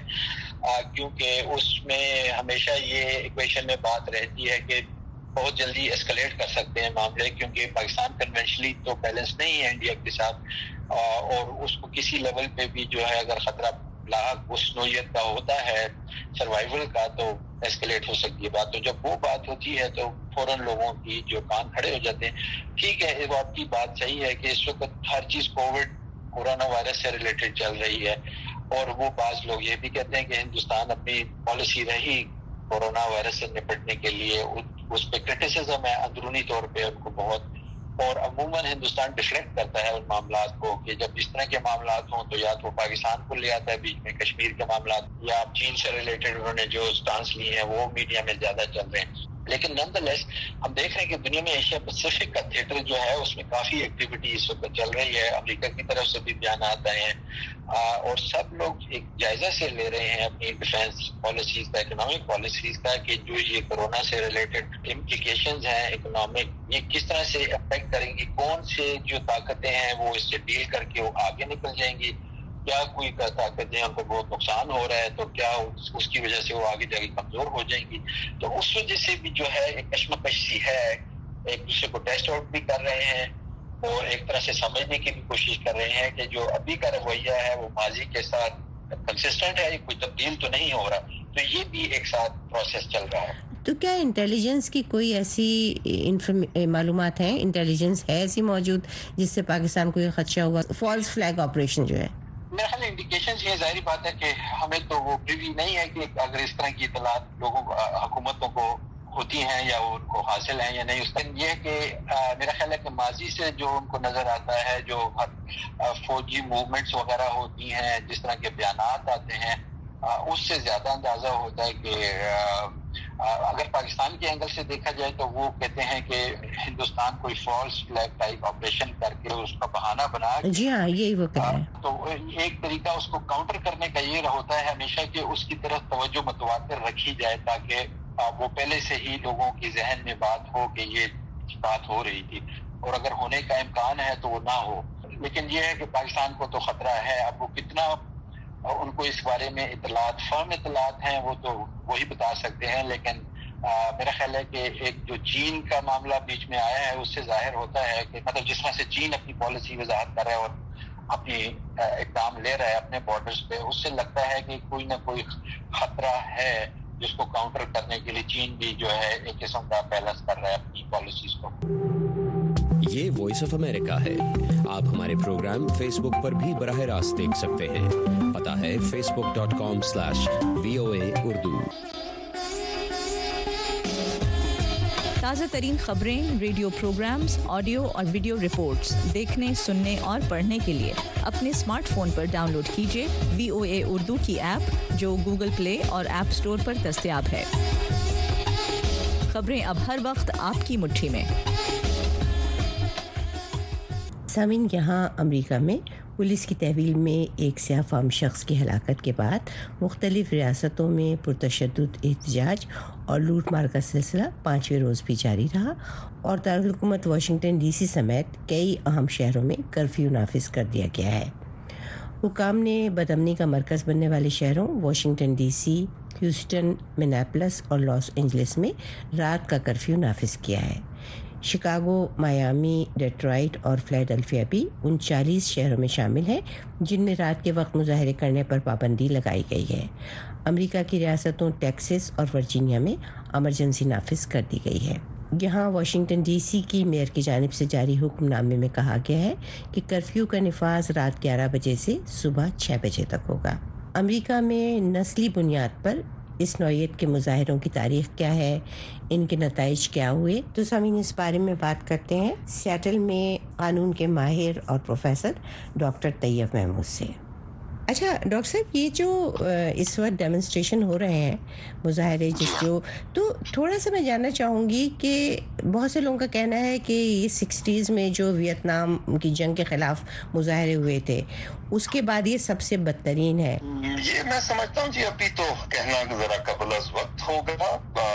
کیونکہ اس میں ہمیشہ یہ ایکویشن میں بات رہتی ہے کہ بہت جلدی اسکلیٹ کر سکتے ہیں معاملے، کیونکہ پاکستان کنونشنلی تو بیلنس نہیں ہے انڈیا کے ساتھ، اور اس کو کسی لیول پہ بھی جو ہے اگر خطرہ लाक उस नोयत का होता है सर्वाइवल का तो एस्केलेट हो सकती है बात। तो जब वो बात होती है तो फौरन लोगों की जो कान खड़े हो जाते हैं। ठीक है, वो आपकी बात सही है कि इस वक्त हर चीज कोविड कोरोना वायरस से रिलेटेड चल रही है, और वो बाज लोग ये भी कहते हैं कि हिंदुस्तान अपनी पॉलिसी रही कोरोना वायरस से निपटने के लिए, उस पर क्रिटिसिज्म है अंदरूनी तौर पे उनको बहुत, और अमूमन हिंदुस्तान डिफ्लेक्ट करता है उन मामलात को कि जब इस तरह के मामलात हों तो या तो पाकिस्तान को ले आता है बीच में, कश्मीर के मामलात, या चीन से रिलेटेड उन्होंने जो स्टांस ली हैं वो मीडिया में ज्यादा चल रहे हैं। लेकिन नॉनदलेस हम देख रहे हैं कि दुनिया में एशिया पैसिफिक का थिएटर जो है उसमें काफी एक्टिविटी इस वक्त चल रही है। अमेरिका की तरफ से भी बयान आए हैं और सब लोग एक जायजा से ले रहे हैं अपनी डिफेंस पॉलिसीज का, इकोनॉमिक पॉलिसीज का, कि जो ये कोरोना से रिलेटेड इम्प्लीकेशंस हैं इकोनॉमिक, ये किस तरह से अफेक्ट करेंगी, कौन से जो ताकतें हैं वो इससे डील करके वो आगे निकल जाएंगी, क्या कोई ताकतें उनको बहुत नुकसान हो रहा है तो क्या उस, उसकी वजह से वो आगे जाके कमजोर हो जाएंगी। तो उस वजह से भी जो है एक कश्मकश सी है, एक दूसरे को टेस्ट आउट भी कर रहे हैं और एक तरह से समझने की भी कोशिश कर रहे हैं कि जो अभी का रवैया है वो माजी के साथ कंसिस्टेंट है, कोई तब्दील तो नहीं हो रहा। तो ये भी एक साथ प्रोसेस चल रहा है। तो क्या इंटेलिजेंस की कोई ऐसी मालूमात हैं, इंटेलिजेंस है ऐसी मौजूद जिससे पाकिस्तान को ये खदशा हुआ फॉल्स फ्लैग ऑपरेशन जो है? मेरे ख्याल इंडिकेशन ये जाहिर बात है कि हमें तो वो प्रीवी नहीं है कि अगर इस तरह की इतलात लोगों को हुकूमतों को होती हैं या वो उनको हासिल हैं या नहीं। उसका ये है कि मेरा ख्याल है कि माजी से जो उनको नजर आता है, जो फौजी मूवमेंट्स वगैरह होती हैं, जिस तरह के बयानात आते हैं, उससे ज्यादा अंदाजा होता है कि अगर पाकिस्तान के एंगल से देखा जाए तो वो कहते हैं कि हिंदुस्तान कोई फॉल्स फ्लैग टाइप ऑपरेशन करके उसका बहाना बना, जी हाँ यही वो कह रहे हैं। तो एक तरीका उसको काउंटर करने का ये होता है हमेशा कि उसकी तरफ तवज्जो मुतवातिर रखी जाए ताकि वो पहले से ही लोगों की जहन में बात हो कि ये बात हो रही थी, और अगर होने का इम्कान है तो वो ना हो। लेकिन ये है कि पाकिस्तान को तो खतरा है। अब वो कितना उनको इस बारे में इतलात फर्म इतलात हैं वो तो वही बता सकते हैं, लेकिन आ, मेरा ख्याल है कि एक जो चीन का मामला बीच में आया है उससे जाहिर होता है कि मतलब जिस तरह से चीन अपनी पॉलिसी वजाहत कर रहा है और अपनी इकदाम ले रहा है अपने बॉर्डर्स पे, उससे लगता है कि कोई ना कोई खतरा है जिसको काउंटर करने के लिए चीन भी जो है एक किस्म का बैलेंस कर रहा है अपनी पॉलिसीज को। ये वॉइस ऑफ अमेरिका है। आप हमारे प्रोग्राम फेसबुक पर भी बराह रास्त देख सकते हैं। पता है Facebook dot com slash V O A Urdu. ताज़ा तरीन खबरें, रेडियो प्रोग्राम्स, ऑडियो और वीडियो रिपोर्ट्स देखने, सुनने और पढ़ने के लिए अपने स्मार्टफोन पर डाउनलोड कीजिए वी ओ ए उर्दू की ऐप, जो गूगल प्ले और ऐप स्टोर पर दस्तयाब है। खबरें अब हर वक्त आपकी मुट्ठी में। सामीन, यहाँ अमेरिका में पुलिस की तहवील में एक सियाह फाम शख्स की हलाकत के बाद मुख्तलिफ रियासतों में पुरतशद्दुद एहतजाज और लूट मार का सिलसिला पाँचवें रोज़ भी जारी रहा और दारुल-हुकूमत वाशिंगटन डीसी समेत कई अहम शहरों में कर्फ्यू नाफिज कर दिया गया है। हुकाम ने बदअमनी का मरकज़ बनने वाले शहरों वाशिंगटन डीसी, ह्यूस्टन, मिनेपोलिस और लॉस एंजलिस में रात का कर्फ्यू नाफिज किया है। शिकागो, मायामी, डेट्रॉइट और फिलाडेल्फिया भी उन चालीस शहरों में शामिल हैं जिनमें रात के वक्त मुजाहरे करने पर पाबंदी लगाई गई है। अमेरिका की रियासतों टेक्सास और वर्जीनिया में इमरजेंसी नाफिज कर दी गई है। यहाँ वाशिंगटन डीसी की मेयर की जानिब से जारी हुक्मनामे में कहा गया है कि कर्फ्यू का निफाज रात ग्यारह बजे से सुबह छः बजे तक होगा। अमेरिका में नस्ली बुनियाद पर इस नौयत के मुजाहरों की तारीख क्या है, इनके नताइज क्या हुए, तो सामीन इस बारे में बात करते हैं सियाटल में कानून के माहिर और प्रोफेसर डॉक्टर तैयब महमूद से। अच्छा डॉक्टर साहब, ये जो इस वक्त डेमोन्स्ट्रेशन हो रहे हैं, मुजाहरे जिस जो, तो थोड़ा सा मैं जानना चाहूँगी कि बहुत से लोगों का कहना है कि ये सिक्सटीज़ में जो वियतनाम की जंग के ख़िलाफ़ मुजाहरे हुए थे उसके बाद ये सबसे बदतरीन है। ये मैं समझता हूँ जी, अभी तो कहना ज़रा कबल अज़ वक्त होगा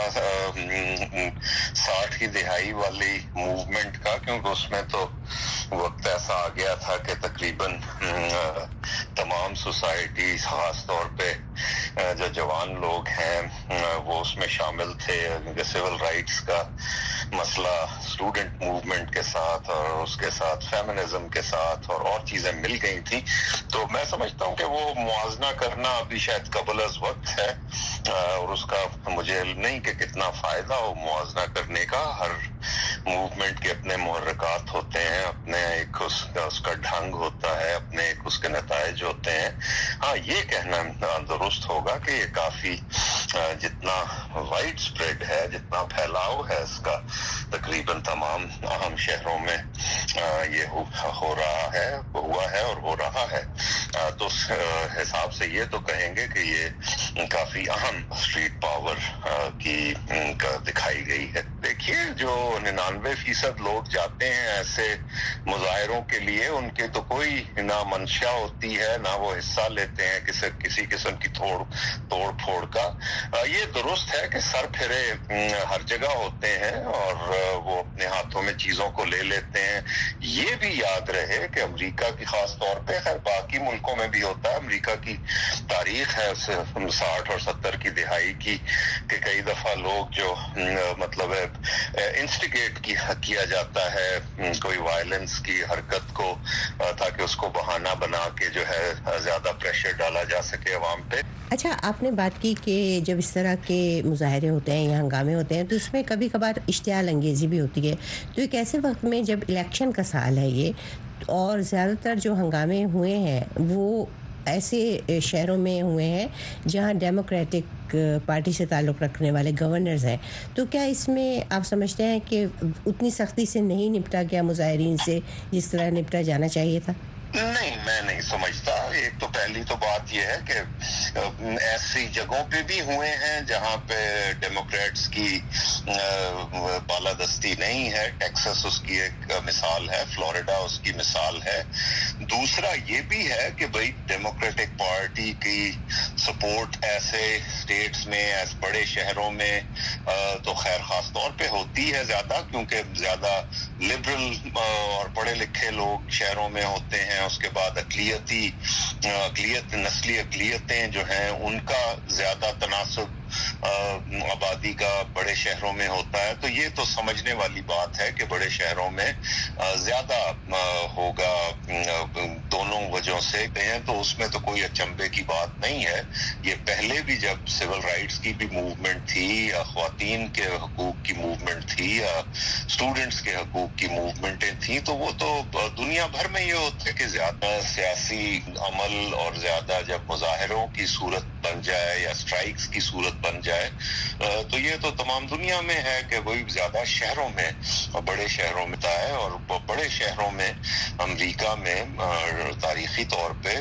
साठ की दिहाई वाली मूवमेंट का, क्योंकि उसमें तो वक्त ऐसा आ गया था कि तकरीबन तमाम सोसाइटी, खास तौर पे जो जवान लोग हैं वो उसमें शामिल थे। सिविल राइट्स का مسئلہ اسٹوڈنٹ موومنٹ کے ساتھ اور اس کے ساتھ فیمنزم کے ساتھ اور اور چیزیں مل گئی تھی. تو میں سمجھتا ہوں کہ وہ موازنہ کرنا ابھی شاید قبل از وقت ہے, اور اس کا مجھے علم نہیں کہ کتنا فائدہ ہو موازنہ کرنے کا. ہر موومنٹ کے اپنے محرکات ہوتے ہیں, اپنے ایک اس کا اس کا ڈھنگ ہوتا ہے, اپنے ایک اس کے نتائج ہوتے ہیں. ہاں یہ کہنا درست ہوگا کہ یہ کافی جتنا وائڈ اسپریڈ ہے, جتنا پھیلاؤ ہے اس کا تقریباً تمام اہم شہروں میں یہ ہو رہا ہے, ہوا ہے اور ہو رہا ہے, تو اس حساب سے یہ تو کہیں گے کہ یہ کافی اہم اسٹریٹ پاور کی دکھائی گئی ہے. دیکھیے جو ننانوے فیصد لوگ جاتے ہیں ایسے مظاہروں کے لیے, ان کے تو کوئی نہ منشا ہوتی ہے نہ وہ حصہ لیتے ہیں کسی کسی قسم کی توڑ توڑ پھوڑ کا. یہ درست ہے کہ سر پھرے ہر جگہ ہوتے ہیں اور وہ اپنے ہاتھوں میں چیزوں کو لے لیتے ہیں. یہ بھی یاد رہے کہ امریکہ کی خاص طور پہ, خیر باقی ملکوں میں بھی ہوتا ہے, امریکہ کی تاریخ ہے ساٹھ اور ستر کی دہائی کی کہ کئی دفعہ لوگ جو مطلب ہے انسٹیگیٹ کیا جاتا ہے کوئی وائلنس کی حرکت کو تاکہ اس کو بہانہ بنا کے جو ہے زیادہ پریشر ڈالا جا سکے عوام پہ. اچھا, آپ نے بات کی کہ جب اس طرح کے مظاہرے ہوتے ہیں یا ہنگامے ہوتے ہیں تو اس میں کبھی کبھار اشتعال انگیزی بھی ہوتی ہے. تو ایک ایسے وقت میں جب الیکشن کا سال ہے یہ, اور زیادہ تر جو ہنگامے ہوئے ہیں وہ ایسے شہروں میں ہوئے ہیں جہاں ڈیموکریٹک پارٹی سے تعلق رکھنے والے گورنرز ہیں, تو کیا اس میں آپ سمجھتے ہیں کہ اتنی سختی سے نہیں نپٹا گیا مظاہرین سے جس طرح نپٹا جانا چاہیے تھا؟ نہیں, میں نہیں سمجھتا. ایک تو پہلی تو بات یہ ہے کہ ایسی جگہوں پہ بھی ہوئے ہیں جہاں پہ ڈیموکریٹس کی بالادستی نہیں ہے. ٹیکسس اس کی ایک مثال ہے, فلوریڈا اس کی مثال ہے. دوسرا یہ بھی ہے کہ بھئی ڈیموکریٹک پارٹی کی سپورٹ ایسے اسٹیٹس میں, ایسے بڑے شہروں میں تو خیر خاص طور پہ ہوتی ہے زیادہ, کیونکہ زیادہ لبرل اور پڑھے لکھے لوگ شہروں میں ہوتے ہیں. اس کے بعد اقلیتی اقلیت نسلی اقلیتیں جو ہیں ان کا زیادہ تناسب آبادی کا بڑے شہروں میں ہوتا ہے. تو یہ تو سمجھنے والی بات ہے کہ بڑے شہروں میں زیادہ ہوگا دونوں وجہوں سے ہیں, تو اس میں تو کوئی اچنبے کی بات نہیں ہے. یہ پہلے بھی جب سول رائٹس کی بھی موومنٹ تھی, یا خواتین کے حقوق کی موومنٹ تھی, یا اسٹوڈنٹس کے حقوق کی موومنٹیں تھیں, تو وہ تو دنیا بھر میں یہ ہوتا ہے کہ زیادہ سیاسی عمل اور زیادہ جب مظاہروں کی صورت بن جائے یا اسٹرائکس کی صورت بن جائے تو یہ تو تمام دنیا میں ہے کہ وہی زیادہ شہروں میں, بڑے شہروں میں ہے. اور بڑے شہروں میں امریکہ میں تاریخی طور پہ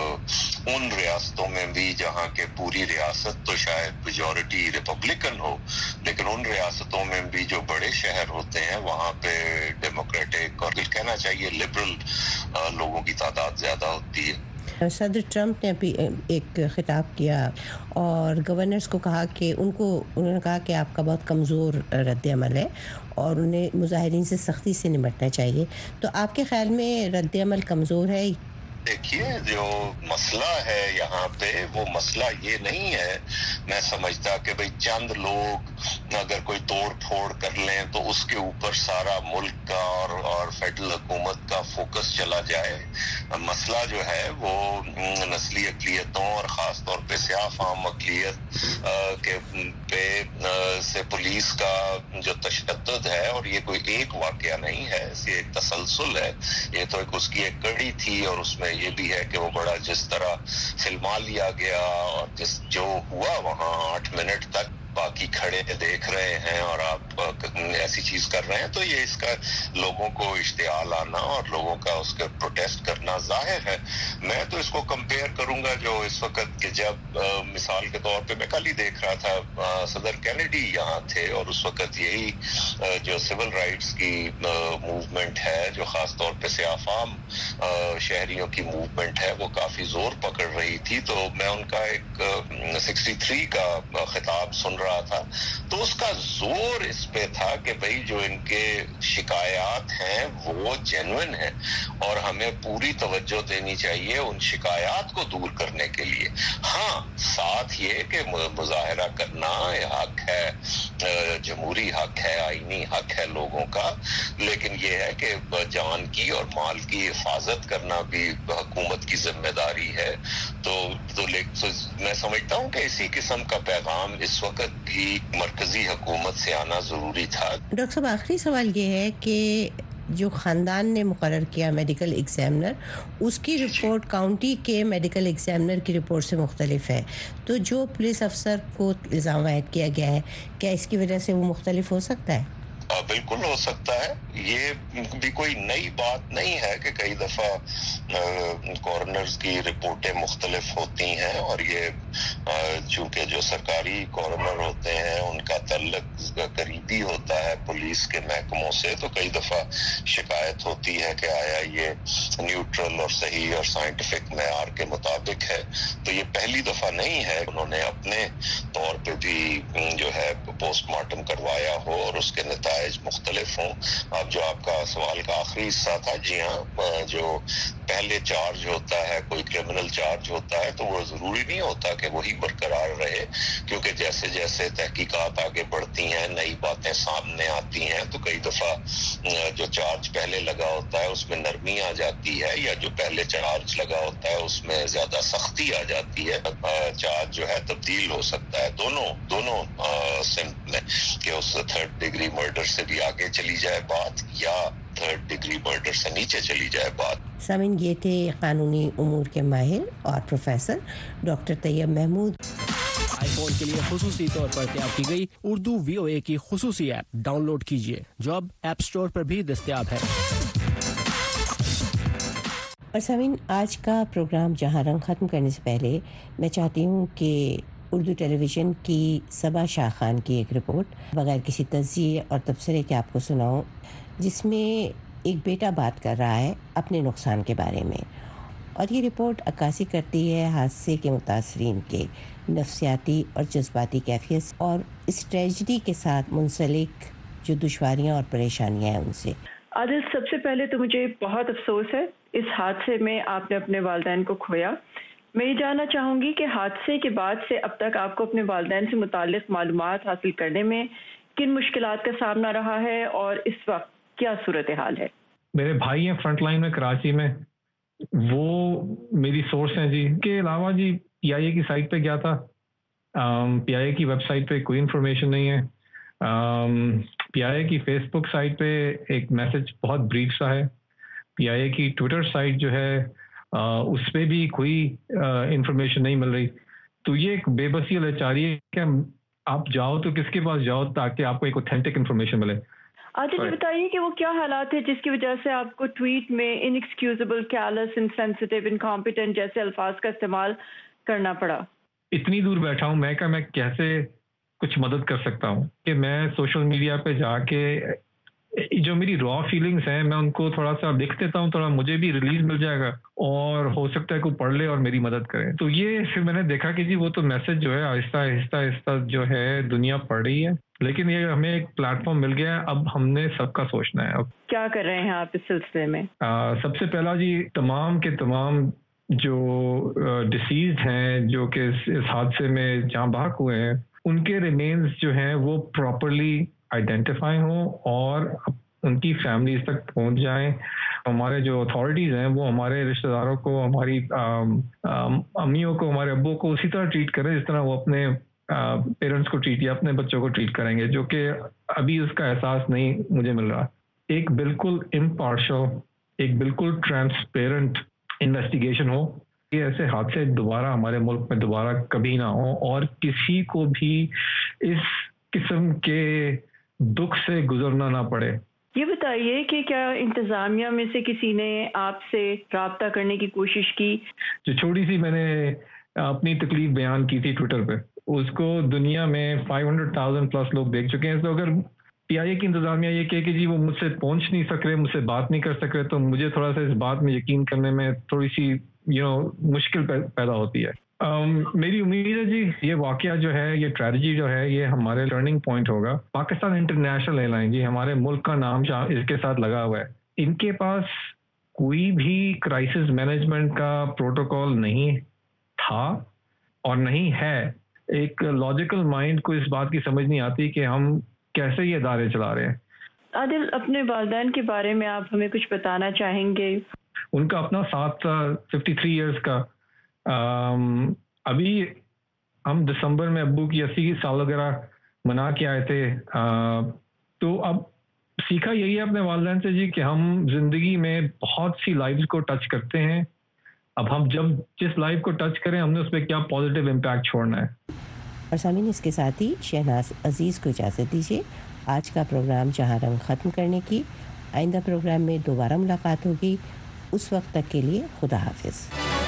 ان ریاستوں میں بھی جہاں کے پوری ریاست تو شاید میجورٹی ریپبلکن ہو, لیکن ان ریاستوں میں بھی جو بڑے شہر ہوتے ہیں وہاں پہ ڈیموکریٹک اور کہنا چاہیے لبرل لوگوں کی تعداد زیادہ ہوتی ہے. صدر ٹرمپ نے ابھی ایک خطاب کیا اور گورنرز کو کہا کہ ان کو انہوں نے کہا کہ آپ کا بہت کمزور رد عمل ہے اور انہیں مظاہرین سے سختی سے نمٹنا چاہیے. تو آپ کے خیال میں رد عمل کمزور ہے؟ دیکھیے جو مسئلہ ہے یہاں پہ وہ مسئلہ یہ نہیں ہے, میں سمجھتا کہ بھئی چند لوگ اگر کوئی توڑ پھوڑ کر لیں تو اس کے اوپر سارا ملک کا اور اور فیڈرل حکومت کا فوکس چلا جائے. مسئلہ جو ہے وہ نسلی اقلیتوں اور خاص طور پہ سیاہ فام اقلیت کے پہ سے پولیس کا جو تشدد ہے, اور یہ کوئی ایک واقعہ نہیں ہے, یہ ایک تسلسل ہے, یہ تو ایک اس کی ایک کڑی تھی. اور اس میں یہ بھی ہے کہ وہ بڑا جس طرح فلما لیا گیا اور جس جو ہوا وہاں آٹھ منٹ تک باقی کھڑے دیکھ رہے ہیں اور آپ ایسی چیز کر رہے ہیں, تو یہ اس کا لوگوں کو اشتعال آنا اور لوگوں کا اس کا پروٹیسٹ کرنا ظاہر ہے. میں تو اس کو کمپیئر کروں گا جو اس وقت کہ جب مثال کے طور پہ میں کل ہی دیکھ رہا تھا صدر کینیڈی یہاں تھے, اور اس وقت یہی جو سول رائٹس کی موومنٹ ہے جو خاص طور پہ سیاہ فام شہریوں کی موومنٹ ہے وہ کافی زور پکڑ رہی تھی. تو میں ان کا ایک سکسٹی تھری کا خطاب سن رہا تھا تو اس کا زور اس پہ تھا کہ بھئی جو ان کے شکایات ہیں وہ جینوئن ہیں اور ہمیں پوری توجہ دینی چاہیے ان شکایات کو دور کرنے کے لیے. ہاں ساتھ یہ کہ مظاہرہ کرنا حق ہے، جمہوری حق ہے، آئینی حق ہے لوگوں کا، لیکن یہ ہے کہ جان کی اور مال کی حفاظت کرنا بھی حکومت کی ذمہ داری ہے. تو تو میں سمجھتا ہوں کہ اسی قسم کا پیغام اس وقت بھی مرکزی حکومت سے آنا ضروری تھا. ڈاکٹر صاحب آخری سوال یہ ہے کہ جو خاندان نے مقرر کیا میڈیکل ایگزامنر، اس کی رپورٹ کاؤنٹی کے میڈیکل ایگزامنر کی رپورٹ سے مختلف ہے، تو جو پولیس افسر کو الزام عائد کیا گیا ہے کیا اس کی وجہ سے وہ مختلف ہو سکتا ہے؟ بالکل ہو سکتا ہے. یہ بھی کوئی نئی بات نہیں ہے کہ کئی دفعہ کورنرز کی رپورٹیں مختلف ہوتی ہیں اور یہ چونکہ جو سرکاری کورنر ہوتے ہیں ان کا تعلق قریبی ہوتا ہے پولیس کے محکموں سے، تو کئی دفعہ شکایت ہوتی ہے کہ آیا یہ نیوٹرل اور صحیح اور سائنٹیفک معیار کے مطابق ہے. تو یہ پہلی دفعہ نہیں ہے انہوں نے اپنے طور پہ بھی جو ہے پوسٹ مارٹم کروایا ہو اور اس کے نتائج مختلف ہوں. اب جو آپ کا سوال کا آخری حصہ تھا، جی ہاں، جو پہلے چارج ہوتا ہے کوئی کرمنل چارج ہوتا ہے تو وہ ضروری نہیں ہوتا کہ وہی برقرار رہے، کیونکہ جیسے جیسے تحقیقات آگے بڑھتی ہیں نئی باتیں سامنے آتی ہیں تو کئی دفعہ جو چارج پہلے لگا ہوتا ہے اس میں نرمی آ جاتی ہے، یا جو پہلے چارج لگا ہوتا ہے اس میں زیادہ سختی آ جاتی ہے. چارج جو ہے تبدیل ہو سکتا ہے دونوں دونوں سمت میں، کہ اس تھرڈ ڈگری مرڈر سے بھی آگے چلی جائے بات یا تھرڈ ڈگری مرڈر سے نیچے چلی جائے بات. سامعین، یہ تھے قانونی امور کے ماہر اور professor doctor Tayyab Mahmood. IPhone کے لیے خصوصی طور پر تیار کی گئی اردو وی او اے کی خصوصی ایپ ڈاؤن لوڈ کیجیے جو اب ایپ اسٹور پر بھی دستیاب ہے. اور سامعین، آج کا پروگرام جہاں رنگ ختم کرنے سے پہلے میں چاہتی ہوں کہ اردو ٹیلی ویژن کی صبا شاہ خان کی ایک رپورٹ بغیر کسی تجزیے اور تبصرے کے آپ کو سناؤں، جس میں ایک بیٹا بات کر رہا ہے اپنے نقصان کے بارے میں، اور یہ رپورٹ عکاسی کرتی ہے حادثے کے متاثرین کے نفسیاتی اور جذباتی کیفیت اور اس ٹریجڈی کے ساتھ منسلک جو دشواریاں اور پریشانیاں ہیں ان سے. عادل، سب سے پہلے تو مجھے بہت افسوس ہے اس حادثے میں آپ نے اپنے والدین کو کھویا. میں یہ جاننا چاہوں گی کہ حادثے کے بعد سے اب تک آپ کو اپنے والدین سے متعلق معلومات حاصل کرنے میں کن مشکلات کا سامنا رہا ہے اور اس وقت کیا صورتحال ہے؟ میرے بھائی ہیں فرنٹ لائن میں کراچی میں، وہ میری سورس ہیں جی. کے علاوہ جی پی آئی اے کی سائٹ پہ گیا تھا، پی آئی اے کی ویب سائٹ پہ کوئی انفارمیشن نہیں ہے. پی آئی اے کی فیس بک سائٹ پہ ایک میسج بہت بریف سا ہے. پی آئی اے کی ٹویٹر سائٹ جو ہے اس پہ بھی کوئی انفارمیشن نہیں مل رہی. تو یہ ایک بے بسی لاچاری ہے کہ آپ جاؤ تو کس کے پاس جاؤ تاکہ آپ کو ایک اوتھینٹک انفارمیشن ملے. آج یہ بتائیے کہ وہ کیا حالات ہیں جس کی وجہ سے آپ کو ٹویٹ میں انیکسکیوزبل، کیئرلیس، انسینسٹیو، انکمپیٹنٹ جیسے الفاظ کا استعمال کرنا پڑا؟ اتنی دور بیٹھا ہوں میں کہ میں کیسے کچھ مدد کر سکتا ہوں کہ میں سوشل میڈیا پہ جا کے جو میری را فیلنگس ہیں میں ان کو تھوڑا سا لکھ دیتا ہوں، تھوڑا مجھے بھی ریلیز مل جائے گا اور ہو سکتا ہے کوئی پڑھ لے اور میری مدد کرے. تو یہ پھر میں نے دیکھا کہ جی وہ تو میسج جو ہے آہستہ آہستہ آہستہ جو ہے دنیا پڑھ رہی ہے، لیکن یہ ہمیں ایک پلیٹ فارم مل گیا ہے، اب ہم نے سب کا سوچنا ہے. اب کیا کر رہے ہیں آپ اس سلسلے میں؟ آ, سب سے پہلا جی تمام کے تمام جو ڈسیزڈ ہیں جو کہ اس حادثے میں جہاں بحق ہوئے ہیں ان کے ریمینز جو ہیں وہ پراپرلی آئیڈینٹیفائی ہوں اور ان کی فیملیز تک پہنچ جائیں. ہمارے جو اتھارٹیز ہیں وہ ہمارے رشتہ داروں کو، ہماری امیوں کو، ہمارے ابو کو اسی طرح ٹریٹ کریں جس طرح وہ اپنے پیرنٹس کو ٹریٹ یا اپنے بچوں کو ٹریٹ کریں گے، جو کہ ابھی اس کا احساس نہیں مجھے مل رہا. ایک بالکل امپارشل، ایک بالکل ٹرانسپیرنٹ انویسٹیگیشن ہو، یہ ایسے حادثے دوبارہ ہمارے ملک میں دوبارہ کبھی نہ ہوں اور کسی کو بھی اس قسم کے دکھ سے گزرنا نہ پڑے. یہ بتائیے کہ کیا انتظامیہ میں سے کسی نے آپ سے رابطہ کرنے کی کوشش کی؟ جو چھوٹی سی میں نے اپنی تکلیف بیان کی تھی ٹویٹر پہ، اس کو دنیا میں فائیو ہنڈریڈ تھاؤزینڈ پلس لوگ دیکھ چکے ہیں. تو اگر پی آئی اے کی انتظامیہ یہ کہے کہ جی وہ مجھ سے پہنچ نہیں سک رہے، مجھ سے بات نہیں کر سک رہے، تو مجھے تھوڑا سا اس بات میں یقین کرنے میں تھوڑی سی یو نو مشکل پیدا ہوتی ہے. میری امید ہے جی یہ واقعہ جو ہے یہ ٹریجڈی جو ہے یہ ہمارے ٹرننگ پوائنٹ ہوگا. پاکستان انٹرنیشنل ایئر لائن جی ہمارے ملک کا نام اس کے ساتھ لگا ہوا ہے. ان کے پاس کوئی بھی کرائسس مینجمنٹ کا پروٹوکول نہیں تھا اور نہیں ہے. ایک لاجیکل مائنڈ کو اس بات کی سمجھ نہیں آتی کہ ہم کیسے یہ ادارے چلا رہے ہیں. عادل اپنے والدین کے بارے میں آپ ہمیں کچھ بتانا چاہیں گے؟ ان کا اپنا ساتھ ففٹی تھری ایئرس کا. ابھی ہم دسمبر میں ابو کی اسی کی سالگرہ منا کے آئے تھے. تو اب سیکھا یہی ہے اپنے والدین سے جی کہ ہم زندگی میں بہت سی لائفز کو ٹچ کرتے ہیں. اب ہم جب جس لائف کو ٹچ کریں ہم نے اس پہ کیا پازیٹیو امپیکٹ چھوڑنا ہے. اور سامعین اس کے ساتھ ہی شہناز عزیز کو اجازت دیجیے. آج کا پروگرام جہاں رنگ ختم کرنے کی. آئندہ پروگرام میں دوبارہ ملاقات ہوگی. اس وقت تک کے لیے خدا حافظ.